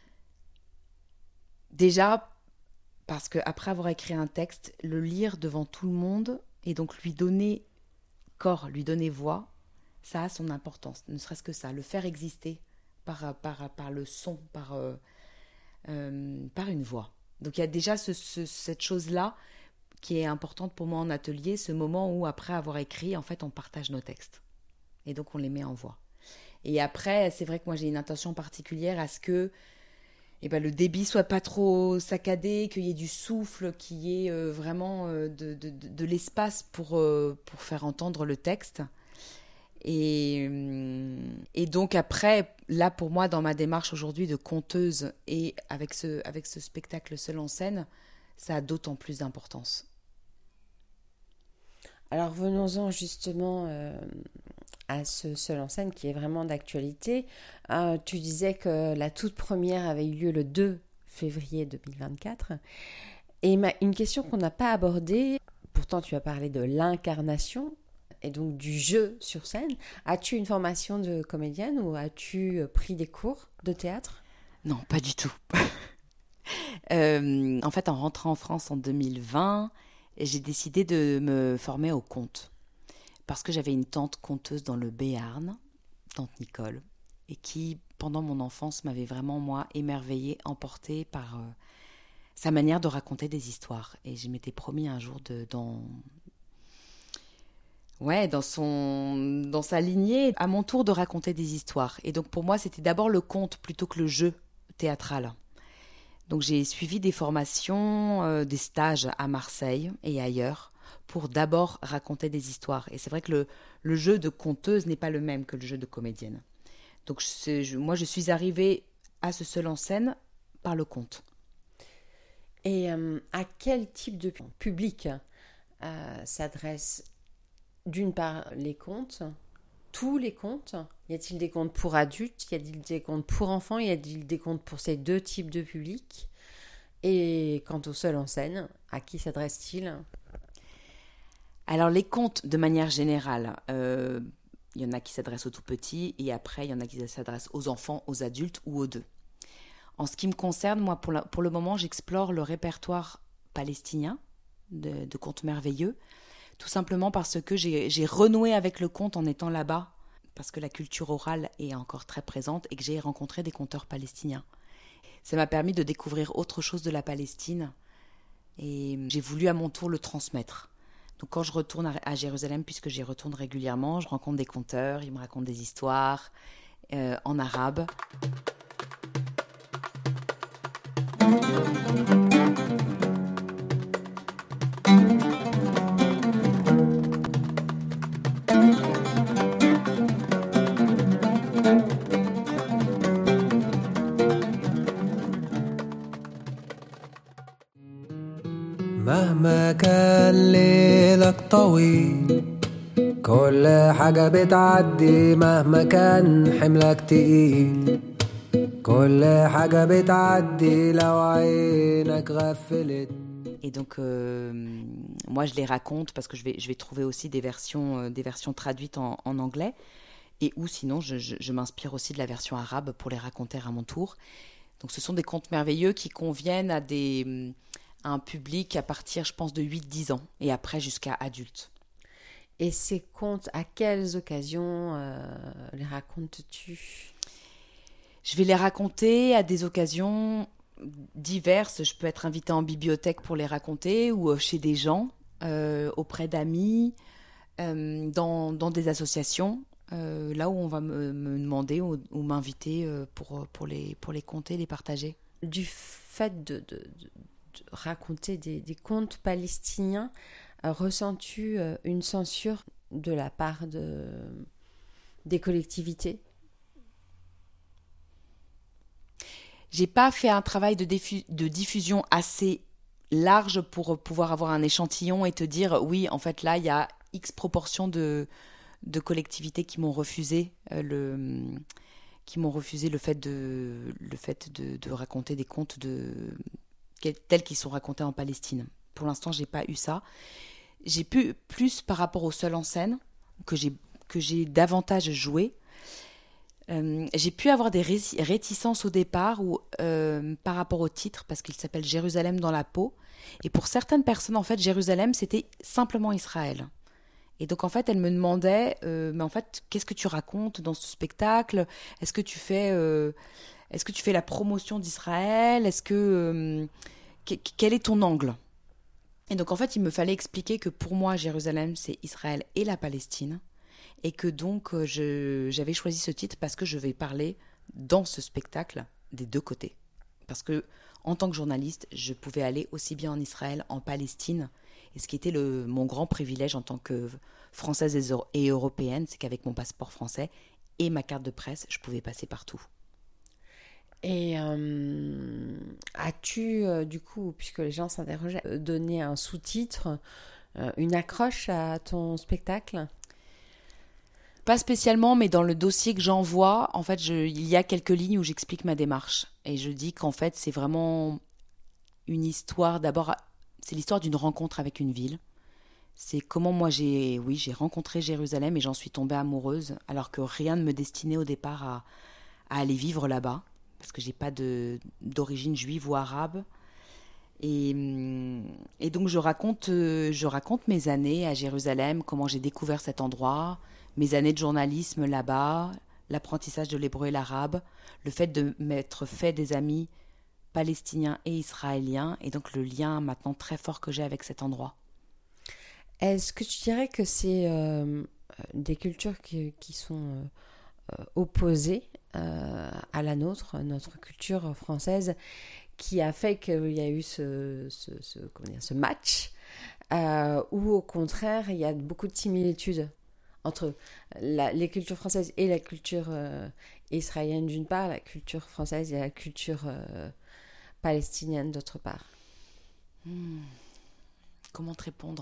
C: Déjà, parce qu'après avoir écrit un texte, le lire devant tout le monde et donc lui donner corps, lui donner voix, ça a son importance. Ne serait-ce que ça, le faire exister par le son, par une voix. Donc il y a déjà cette chose-là qui est importante pour moi en atelier, ce moment où, après avoir écrit, en fait, on partage nos textes. Et donc on les met en voix. Et après, c'est vrai que moi j'ai une intention particulière à ce que le débit soit pas trop saccadé, qu'il y ait du souffle, qu'il y ait vraiment de l'espace pour faire entendre le texte. Et donc après, là pour moi, dans ma démarche aujourd'hui de conteuse, et avec ce spectacle seul en scène, ça a d'autant plus d'importance.
B: Alors venons-en justement à ce seul en scène qui est vraiment d'actualité. Tu disais que la toute première avait eu lieu le 2 février 2024. Et une question qu'on n'a pas abordée, pourtant tu as parlé de l'incarnation et donc du jeu sur scène. As-tu une formation de comédienne ou as-tu pris des cours de théâtre?
C: Non, pas du tout. En fait, en rentrant en France en 2020, j'ai décidé de me former au conte. Parce que j'avais une tante conteuse dans le Béarn, tante Nicole, et qui, pendant mon enfance, m'avait vraiment, moi, émerveillée, emportée par sa manière de raconter des histoires. Et je m'étais promis un jour dans sa lignée, à mon tour de raconter des histoires. Et donc pour moi, c'était d'abord le conte plutôt que le jeu théâtral. Donc j'ai suivi des formations, des stages à Marseille et ailleurs pour d'abord raconter des histoires. Et c'est vrai que le jeu de conteuse n'est pas le même que le jeu de comédienne. Donc moi, je suis arrivée à ce seul en scène par le conte.
B: Et à quel type de public s'adresse d'une part les contes, tous les contes? Y a-t-il des contes pour adultes? Y a-t-il des contes pour enfants? Y a-t-il des contes pour ces deux types de publics? Et quant au seul en scène, à qui s'adresse-t-il?
C: Alors les contes, de manière générale, il y en a qui s'adressent aux tout petits, et après il y en a qui s'adressent aux enfants, aux adultes ou aux deux. En ce qui me concerne, moi pour le moment, j'explore le répertoire palestinien de contes merveilleux, tout simplement parce que j'ai renoué avec le conte en étant là-bas, parce que la culture orale est encore très présente et que j'ai rencontré des conteurs palestiniens. Ça m'a permis de découvrir autre chose de la Palestine et j'ai voulu à mon tour le transmettre. Donc quand je retourne à Jérusalem, puisque j'y retourne régulièrement, je rencontre des conteurs, ils me racontent des histoires en arabe.
F: مهما كان ليلك طويل كل حاجة بتعدي مهما كان حملك تقيل كل حاجة بتعدي لو عينك غفلت.
C: Et donc, moi, je les raconte parce que je vais trouver aussi des versions traduites en anglais. Et ou sinon, je m'inspire aussi de la version arabe pour les raconter à mon tour. Donc, ce sont des contes merveilleux qui conviennent à un public à partir, je pense, de 8-10 ans. Et après, jusqu'à adultes.
B: Et ces contes, à quelles occasions les racontes-tu ?
C: Je vais les raconter à des occasions diverses. Je peux être invitée en bibliothèque pour les raconter ou chez des gens, auprès d'amis, dans des associations, là où on va me demander ou m'inviter pour les conter, les partager.
B: Du fait de raconter des contes palestiniens, ressens-tu une censure de la part des collectivités ?
C: J'ai pas fait un travail de diffusion assez large pour pouvoir avoir un échantillon et te dire oui, en fait là il y a X proportion de collectivités qui m'ont refusé le fait de raconter des contes tels qu'ils sont racontés en Palestine. Pour l'instant, j'ai pas eu ça. J'ai pu plus par rapport au seul en scène que j'ai davantage joué. J'ai pu avoir des réticences au départ par rapport au titre, parce qu'il s'appelle Jérusalem dans la peau. Et pour certaines personnes, en fait, Jérusalem, c'était simplement Israël. Et donc, en fait, elles me demandaient, mais en fait, qu'est-ce que tu racontes dans ce spectacle ? Est-ce que tu fais la promotion d'Israël ? Quel est ton angle ? Et donc, en fait, il me fallait expliquer que pour moi, Jérusalem, c'est Israël et la Palestine. Et que donc, j'avais choisi ce titre parce que je vais parler dans ce spectacle des deux côtés. Parce que, en tant que journaliste, je pouvais aller aussi bien en Israël, en Palestine. Et ce qui était mon grand privilège en tant que Française et Européenne, c'est qu'avec mon passeport français et ma carte de presse, je pouvais passer partout.
B: Et as-tu, du coup, puisque les gens s'interrogeaient, donné un sous-titre, une accroche à ton spectacle ?
C: Pas spécialement, mais dans le dossier que j'envoie, en fait, il y a quelques lignes où j'explique ma démarche. Et je dis qu'en fait, c'est vraiment une histoire. D'abord, c'est l'histoire d'une rencontre avec une ville. C'est comment moi j'ai rencontré Jérusalem et j'en suis tombée amoureuse, alors que rien ne me destinait au départ à aller vivre là-bas, parce que j'ai pas d'origine juive ou arabe. Et donc je raconte mes années à Jérusalem, comment j'ai découvert cet endroit, mes années de journalisme là-bas, l'apprentissage de l'hébreu et l'arabe, le fait de m'être fait des amis palestiniens et israéliens, et donc le lien maintenant très fort que j'ai avec cet endroit.
B: Est-ce que tu dirais que c'est des cultures qui sont opposées à la nôtre, notre culture française, qui a fait qu'il y a eu ce match, ou au contraire, il y a beaucoup de similitudes entre les cultures françaises et la culture israélienne d'une part, la culture française et la culture palestinienne d'autre part.
C: Comment te répondre ?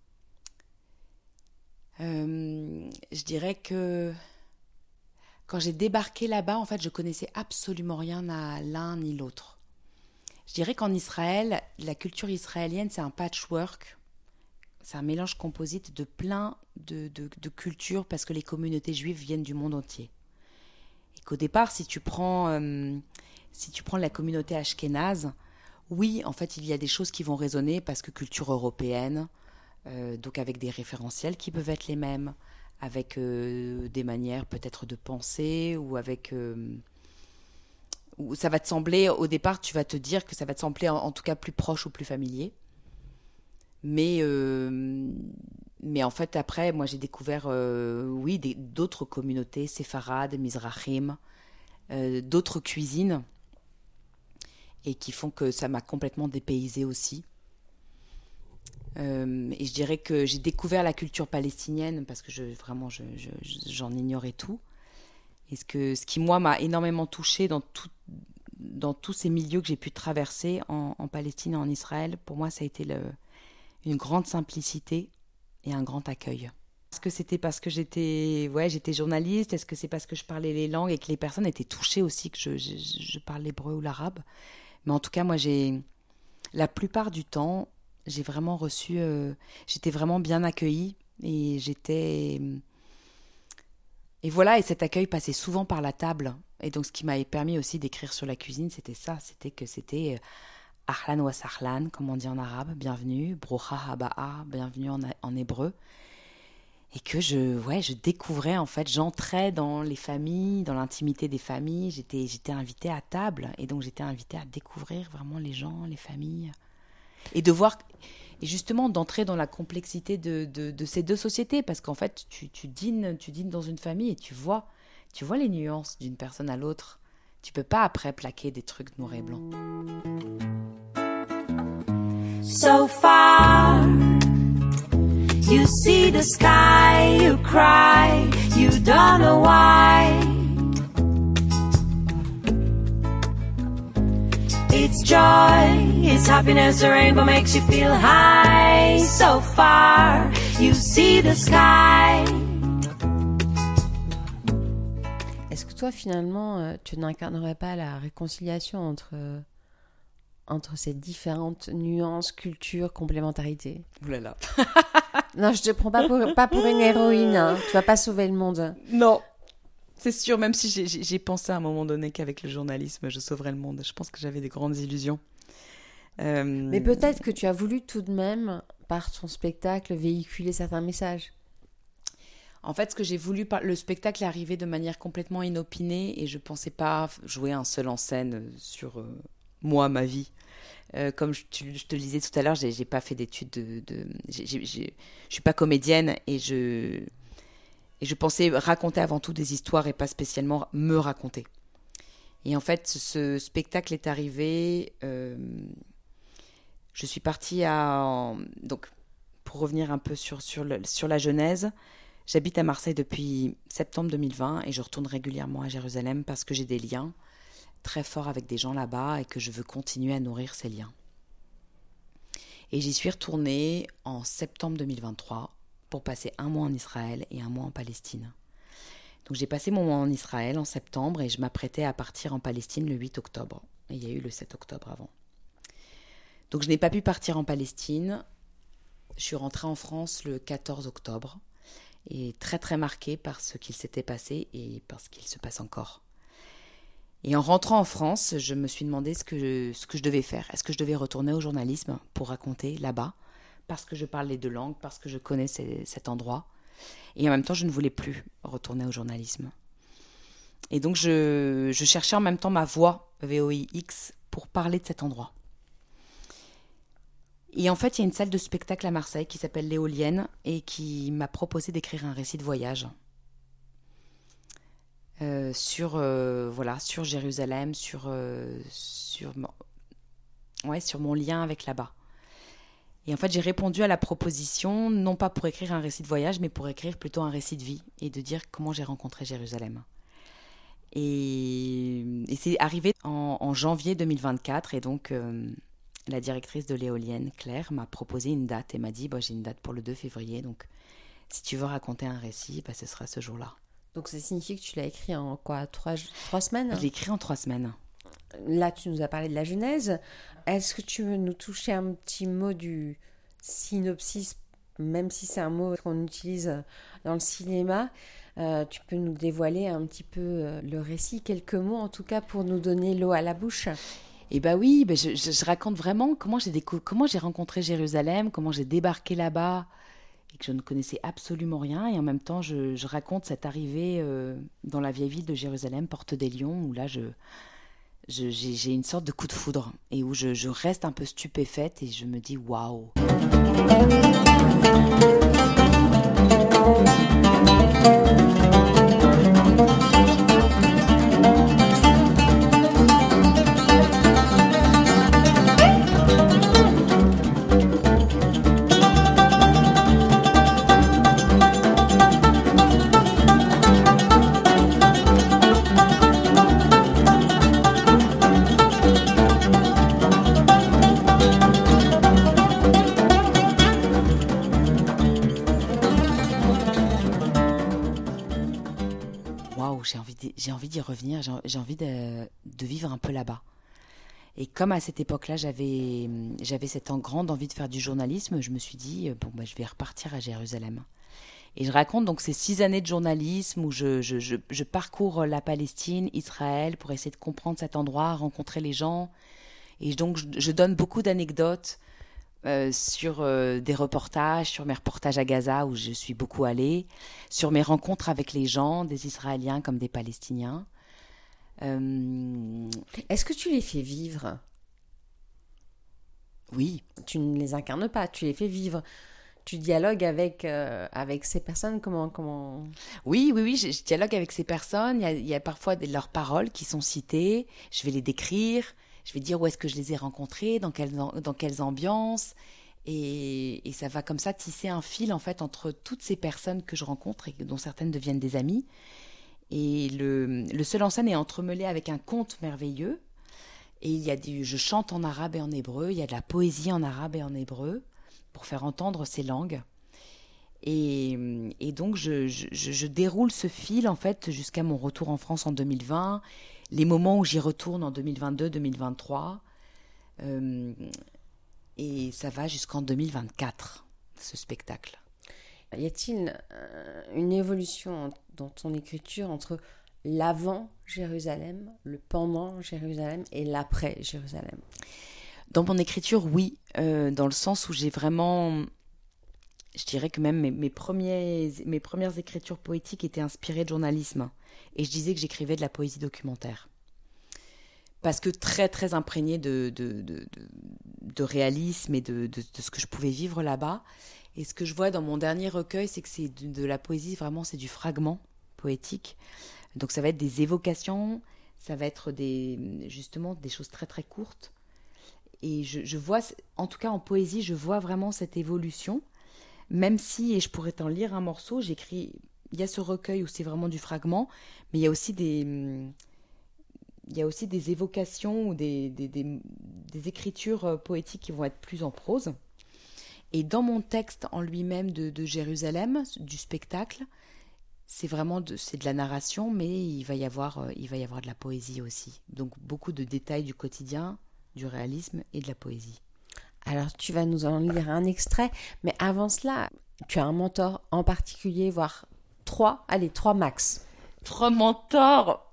C: Je dirais que quand j'ai débarqué là-bas, en fait, je connaissais absolument rien à l'un ni l'autre. Je dirais qu'en Israël, la culture israélienne, c'est un patchwork. C'est un mélange composite de plein de cultures parce que les communautés juives viennent du monde entier. Et qu'au départ, si tu prends la communauté ashkénaze, oui, en fait, il y a des choses qui vont résonner parce que culture européenne, donc avec des référentiels qui peuvent être les mêmes, avec des manières peut-être de penser ou avec... où ça va te sembler, au départ, tu vas te dire que ça va te sembler en tout cas plus proche ou plus familier. Mais en fait, après, moi, j'ai découvert, d'autres communautés, séfarades, mizrahim, d'autres cuisines, et qui font que ça m'a complètement dépaysée aussi. Et je dirais que j'ai découvert la culture palestinienne parce que j'en ignorais tout. Et ce qui, moi, m'a énormément touchée dans dans tous ces milieux que j'ai pu traverser en Palestine et en Israël, pour moi, ça a été une grande simplicité et un grand accueil. Est-ce que c'était parce que j'étais journaliste? Est-ce que c'est parce que je parlais les langues et que les personnes étaient touchées aussi que je parle l'hébreu ou l'arabe? Mais en tout cas, moi, la plupart du temps, j'ai vraiment reçu... j'étais vraiment bien accueillie et Et voilà, et cet accueil passait souvent par la table. Et donc, ce qui m'avait permis aussi d'écrire sur la cuisine, c'était ça. C'était ahlan wa sahlan, comme on dit en arabe, bienvenue, brocha haba'a, bienvenue en hébreu. Et que je découvrais, en fait, j'entrais dans les familles, dans l'intimité des familles. J'étais invitée à table. Et donc, j'étais invitée à découvrir vraiment les gens, les familles. Et de voir... Et justement, d'entrer dans la complexité de ces deux sociétés. Parce qu'en fait, tu dînes dans une famille et tu vois les nuances d'une personne à l'autre. Tu peux pas après plaquer des trucs noir et blanc.
D: So far, you see the sky, you cry, you don't know why. It's joy, it's happiness, the rainbow makes you feel high. So far, you see the sky.
B: Est-ce que toi, finalement, tu n'incarnerais pas la réconciliation entre ces différentes nuances, cultures, complémentarités?
C: Ouh là là.
B: Non, je te prends pas pour une héroïne. Hein. Tu vas pas sauver le monde.
C: Non, c'est sûr. Même si j'ai pensé à un moment donné qu'avec le journalisme, je sauverais le monde. Je pense que j'avais des grandes illusions.
B: Mais peut-être que tu as voulu tout de même, par ton spectacle, véhiculer certains messages.
C: En fait, ce que j'ai voulu, le spectacle est arrivé de manière complètement inopinée et je pensais pas jouer un seul en scène sur moi, ma vie. Comme je te le disais tout à l'heure, j'ai pas fait d'études je suis pas comédienne et je pensais raconter avant tout des histoires et pas spécialement me raconter. Et en fait, ce spectacle est arrivé. Je suis partie donc, pour revenir un peu sur la genèse. J'habite à Marseille depuis septembre 2020 et je retourne régulièrement à Jérusalem parce que j'ai des liens très forts avec des gens là-bas et que je veux continuer à nourrir ces liens. Et j'y suis retournée en septembre 2023 pour passer 1 mois en Israël et 1 mois en Palestine. Donc j'ai passé mon mois en Israël en septembre et je m'apprêtais à partir en Palestine le 8 octobre. Et il y a eu le 7 octobre avant. Donc je n'ai pas pu partir en Palestine. Je suis rentrée en France le 14 octobre. Et très très marquée par ce qu'il s'était passé et par ce qu'il se passe encore. Et en rentrant en France, je me suis demandé ce que je devais faire. Est-ce que je devais retourner au journalisme pour raconter là-bas, parce que je parle les 2 langues, parce que je connais cet endroit. Et en même temps, je ne voulais plus retourner au journalisme. Et donc, je cherchais en même temps ma voix VOIX pour parler de cet endroit. Et en fait, il y a une salle de spectacle à Marseille qui s'appelle l'Éolienne et qui m'a proposé d'écrire un récit de voyage sur Jérusalem, sur mon lien avec là-bas. Et en fait, j'ai répondu à la proposition, non pas pour écrire un récit de voyage, mais pour écrire plutôt un récit de vie et de dire comment j'ai rencontré Jérusalem. Et c'est arrivé en janvier 2024 et donc... la directrice de l'Éolienne, Claire, m'a proposé une date et m'a dit j'ai une date pour le 2 février, donc si tu veux raconter un récit, ce sera ce jour-là.
B: Donc ça signifie que tu l'as écrit en quoi, 3 semaines?
C: Je l'ai écrit en 3 semaines.
B: Là, tu nous as parlé de la genèse. Est-ce que tu veux nous toucher un petit mot du synopsis, même si c'est un mot qu'on utilise dans le cinéma? Tu peux nous dévoiler un petit peu le récit, quelques mots en tout cas, pour nous donner l'eau à la bouche?
C: Et oui, je raconte vraiment comment j'ai rencontré Jérusalem, comment j'ai débarqué là-bas et que je ne connaissais absolument rien. Et en même temps, je raconte cette arrivée dans la vieille ville de Jérusalem, Porte des Lions, où là, j'ai une sorte de coup de foudre et où je reste un peu stupéfaite et je me dis waouh. j'ai envie d'y revenir, j'ai envie de vivre un peu là-bas. Et comme à cette époque-là, j'avais cette grande envie de faire du journalisme, je me suis dit, je vais repartir à Jérusalem. Et je raconte donc ces 6 années de journalisme où je parcours la Palestine, Israël, pour essayer de comprendre cet endroit, rencontrer les gens. Et donc, je donne beaucoup d'anecdotes sur des reportages, sur mes reportages à Gaza où je suis beaucoup allée, sur mes rencontres avec les gens, des Israéliens comme des Palestiniens.
B: Est-ce que tu les fais vivre ?
C: Oui.
B: Tu ne les incarnes pas, tu les fais vivre. Tu dialogues avec ces personnes, comment...
C: Oui, je dialogue avec ces personnes. Il y a parfois leurs paroles qui sont citées. Je vais les décrire. Je vais dire où est-ce que je les ai rencontrés, dans quelles ambiances. Et ça va comme ça tisser un fil, en fait, entre toutes ces personnes que je rencontre et dont certaines deviennent des amies. Et le seul en scène est entremêlé avec un conte merveilleux. Et je chante en arabe et en hébreu. Il y a de la poésie en arabe et en hébreu pour faire entendre ces langues. Et donc, je déroule ce fil, en fait, jusqu'à mon retour en France en 2020, les moments où j'y retourne en 2022, 2023. Et ça va jusqu'en 2024, ce spectacle.
B: Y a-t-il une évolution dans ton écriture entre l'avant Jérusalem, le pendant Jérusalem et l'après Jérusalem ?
C: Dans mon écriture, oui, dans le sens où j'ai vraiment... Je dirais que même mes premières écritures poétiques étaient inspirées de journalisme. Et je disais que j'écrivais de la poésie documentaire. Parce que très, très imprégnée de réalisme et de ce que je pouvais vivre là-bas. Et ce que je vois dans mon dernier recueil, c'est que c'est de la poésie, vraiment, c'est du fragment poétique. Donc ça va être des évocations, ça va être justement des choses très, très courtes. Et je vois, en tout cas en poésie, je vois vraiment cette évolution. Même si, et je pourrais t'en lire un morceau, il y a ce recueil où c'est vraiment du fragment, mais il y a aussi des évocations ou des écritures poétiques qui vont être plus en prose. Et dans mon texte en lui-même de Jérusalem, du spectacle, c'est de la narration, mais il va y avoir de la poésie aussi. Donc beaucoup de détails du quotidien, du réalisme et de la poésie.
B: Alors, tu vas nous en lire un extrait, mais avant cela, tu as un mentor en particulier, voire 3 max.
C: 3 mentors.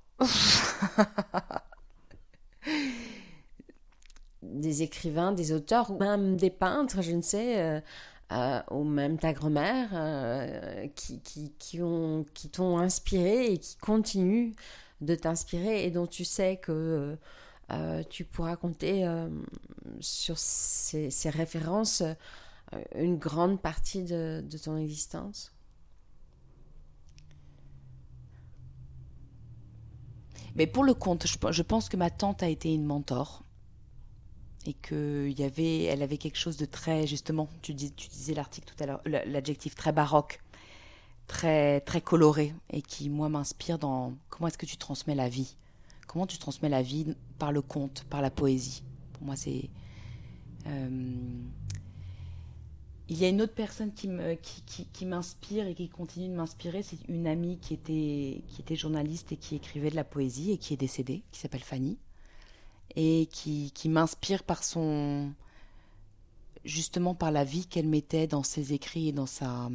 B: Des écrivains, des auteurs, ou même des peintres, je ne sais, ou même ta grand-mère, qui t'ont inspiré et qui continuent de t'inspirer et dont tu sais que... tu pourras compter sur ces références une grande partie de ton existence.
C: Mais pour le conte, je pense que ma tante a été une mentor et qu'elle avait quelque chose de très, justement, tu disais l'article tout à l'heure, l'adjectif très baroque, très, très coloré et qui, moi, m'inspire dans comment est-ce que tu transmets la vie. Comment tu transmets la vie par le conte, par la poésie. Pour moi, c'est... Il y a une autre personne qui m'inspire et qui continue de m'inspirer. C'est une amie qui était journaliste et qui écrivait de la poésie et qui est décédée, qui s'appelle Fanny. Et qui m'inspire justement par la vie qu'elle mettait dans ses écrits et dans sa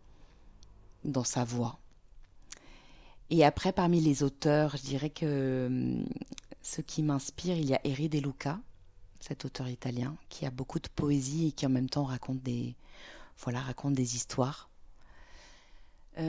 C: voix. Et après, parmi les auteurs, je dirais que ceux qui m'inspirent, il y a Eri De Luca, cet auteur italien, qui a beaucoup de poésie et qui en même temps raconte des histoires. Qui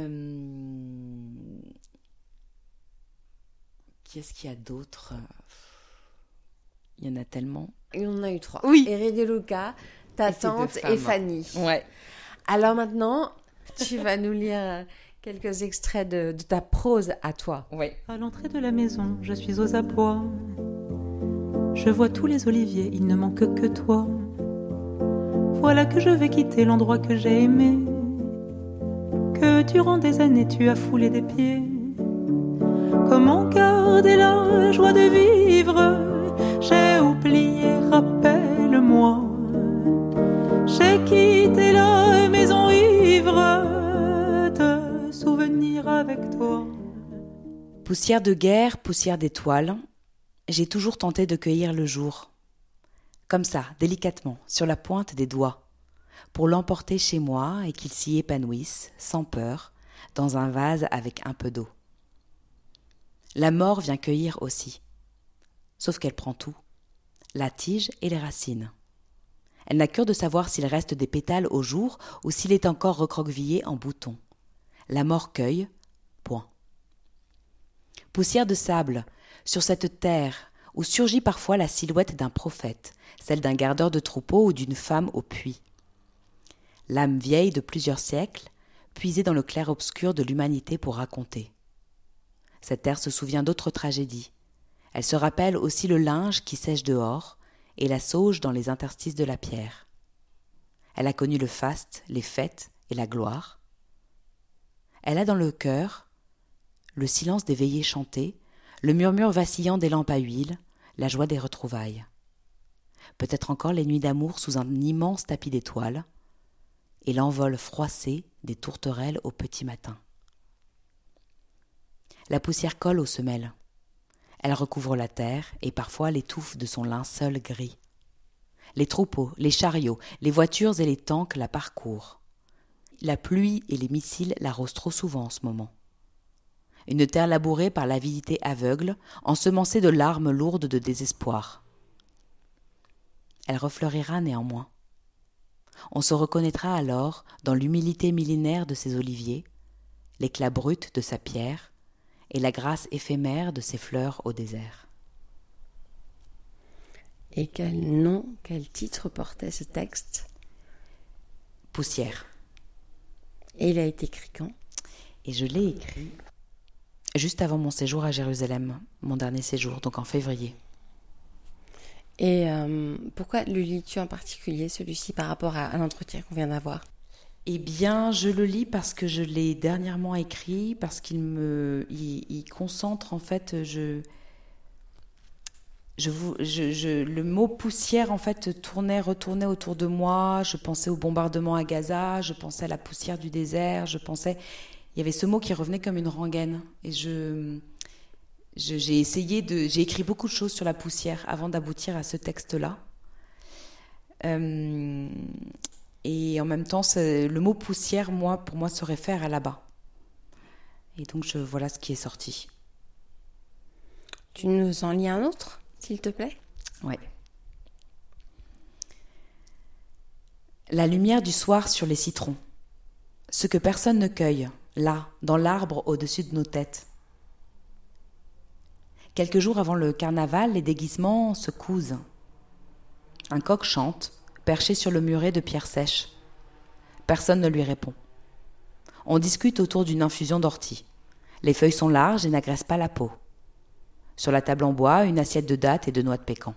C: est-ce qu'il y a d'autres ? Il y en a tellement.
B: Il y en a eu 3.
C: Oui.
B: Eri De Luca, ta tante et Fanny.
C: Ouais.
B: Alors maintenant, tu vas nous lire... quelques extraits de ta prose à toi.
C: Oui.
E: À l'entrée de la maison, je suis aux abois. Je vois tous les oliviers, il ne manque que toi. Voilà que je vais quitter l'endroit que j'ai aimé, que durant des années tu as foulé des pieds. Comment garder la joie de vivre? J'ai oublié, rappelle-moi. J'ai quitté la maison ivre de souvenirs avec toi.
C: Poussière de guerre, poussière d'étoiles, j'ai toujours tenté de cueillir le jour. Comme ça, délicatement, sur la pointe des doigts, pour l'emporter chez moi et qu'il s'y épanouisse, sans peur, dans un vase avec un peu d'eau. La mort vient cueillir aussi, sauf qu'elle prend tout, la tige et les racines. Elle n'a cure de savoir s'il reste des pétales au jour ou s'il est encore recroquevillé en boutons. La mort cueille, point. Poussière de sable, sur cette terre où surgit parfois la silhouette d'un prophète, celle d'un gardeur de troupeau ou d'une femme au puits. L'âme vieille de plusieurs siècles, puisée dans le clair-obscur de l'humanité pour raconter. Cette terre se souvient d'autres tragédies. Elle se rappelle aussi le linge qui sèche dehors et la sauge dans les interstices de la pierre. Elle a connu le faste, les fêtes et la gloire. Elle a dans le cœur le silence des veillées chantées, le murmure vacillant des lampes à huile, la joie des retrouvailles. Peut-être encore les nuits d'amour sous un immense tapis d'étoiles, et l'envol froissé des tourterelles au petit matin. La poussière colle aux semelles. Elle recouvre la terre et parfois l'étouffe de son linceul gris. Les troupeaux, les chariots, les voitures et les tanks la parcourent. La pluie et les missiles l'arrosent trop souvent en ce moment. Une terre labourée par l'avidité aveugle, ensemencée de larmes lourdes de désespoir. Elle refleurira néanmoins. On se reconnaîtra alors dans l'humilité millénaire de ses oliviers, l'éclat brut de sa pierre et la grâce éphémère de ses fleurs au désert.
B: Et quel nom, quel titre portait ce texte ?
C: Poussière.
B: Et il a été écrit quand ?
C: Et je l'ai écrit juste avant mon séjour à Jérusalem, mon dernier séjour, donc en février.
B: Et pourquoi le lis-tu en particulier, celui-ci, par rapport à l'entretien qu'on vient d'avoir ?
C: Eh bien, je le lis parce que je l'ai dernièrement écrit, parce qu'il il concentre, en fait, le mot poussière, en fait, retournait autour de moi. Je pensais au bombardement à Gaza, je pensais à la poussière du désert, il y avait ce mot qui revenait comme une rengaine. Et j'ai écrit beaucoup de choses sur la poussière avant d'aboutir à ce texte-là. Et en même temps, le mot poussière, pour moi, se réfère à là-bas. Et donc, voilà ce qui est sorti.
B: Tu nous en lis un autre, s'il te plaît ?
C: Oui. La lumière du soir sur les citrons. Ce que personne ne cueille, là, dans l'arbre au-dessus de nos têtes. Quelques jours avant le carnaval, les déguisements se cousent. Un coq chante, perché sur le muret de pierres sèches. Personne ne lui répond. On discute autour d'une infusion d'ortie. Les feuilles sont larges et n'agressent pas la peau. Sur la table en bois, une assiette de dattes et de noix de pécan.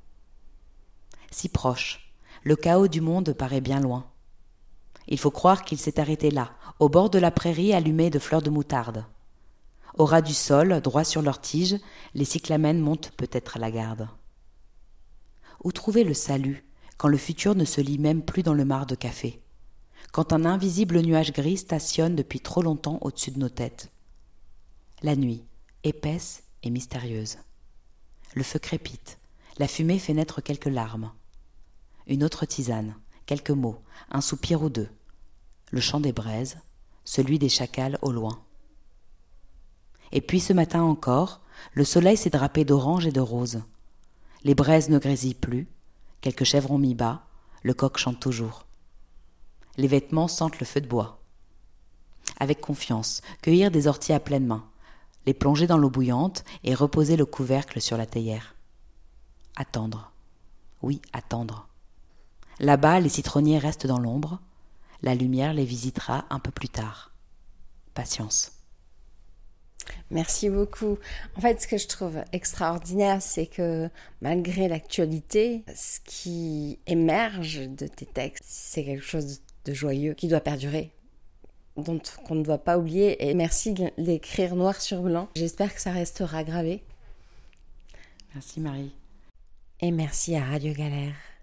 C: Si proche, le chaos du monde paraît bien loin. Il faut croire qu'il s'est arrêté là, au bord de la prairie allumée de fleurs de moutarde. Au ras du sol, droit sur leurs tiges, les cyclamènes montent peut-être à la garde. Où trouver le salut quand le futur ne se lit même plus dans le marc de café, quand un invisible nuage gris stationne depuis trop longtemps au-dessus de nos têtes. La nuit, épaisse et mystérieuse. Le feu crépite, la fumée fait naître quelques larmes. Une autre tisane, quelques mots, un soupir ou deux. Le chant des braises, celui des chacals au loin. Et puis ce matin encore, le soleil s'est drapé d'orange et de rose. Les braises ne grésillent plus, quelques chèvres ont mis bas, le coq chante toujours. Les vêtements sentent le feu de bois. Avec confiance, cueillir des orties à pleine main, les plonger dans l'eau bouillante et reposer le couvercle sur la théière. Attendre. Oui, attendre. Là-bas, les citronniers restent dans l'ombre. La lumière les visitera un peu plus tard. Patience.
B: Merci beaucoup. En fait, ce que je trouve extraordinaire, c'est que malgré l'actualité, ce qui émerge de tes textes, c'est quelque chose de joyeux qui doit perdurer, qu'on ne doit pas oublier. Et merci de l'écrire noir sur blanc. J'espère que ça restera gravé.
C: Merci Marie.
B: Et merci à Radio Galère.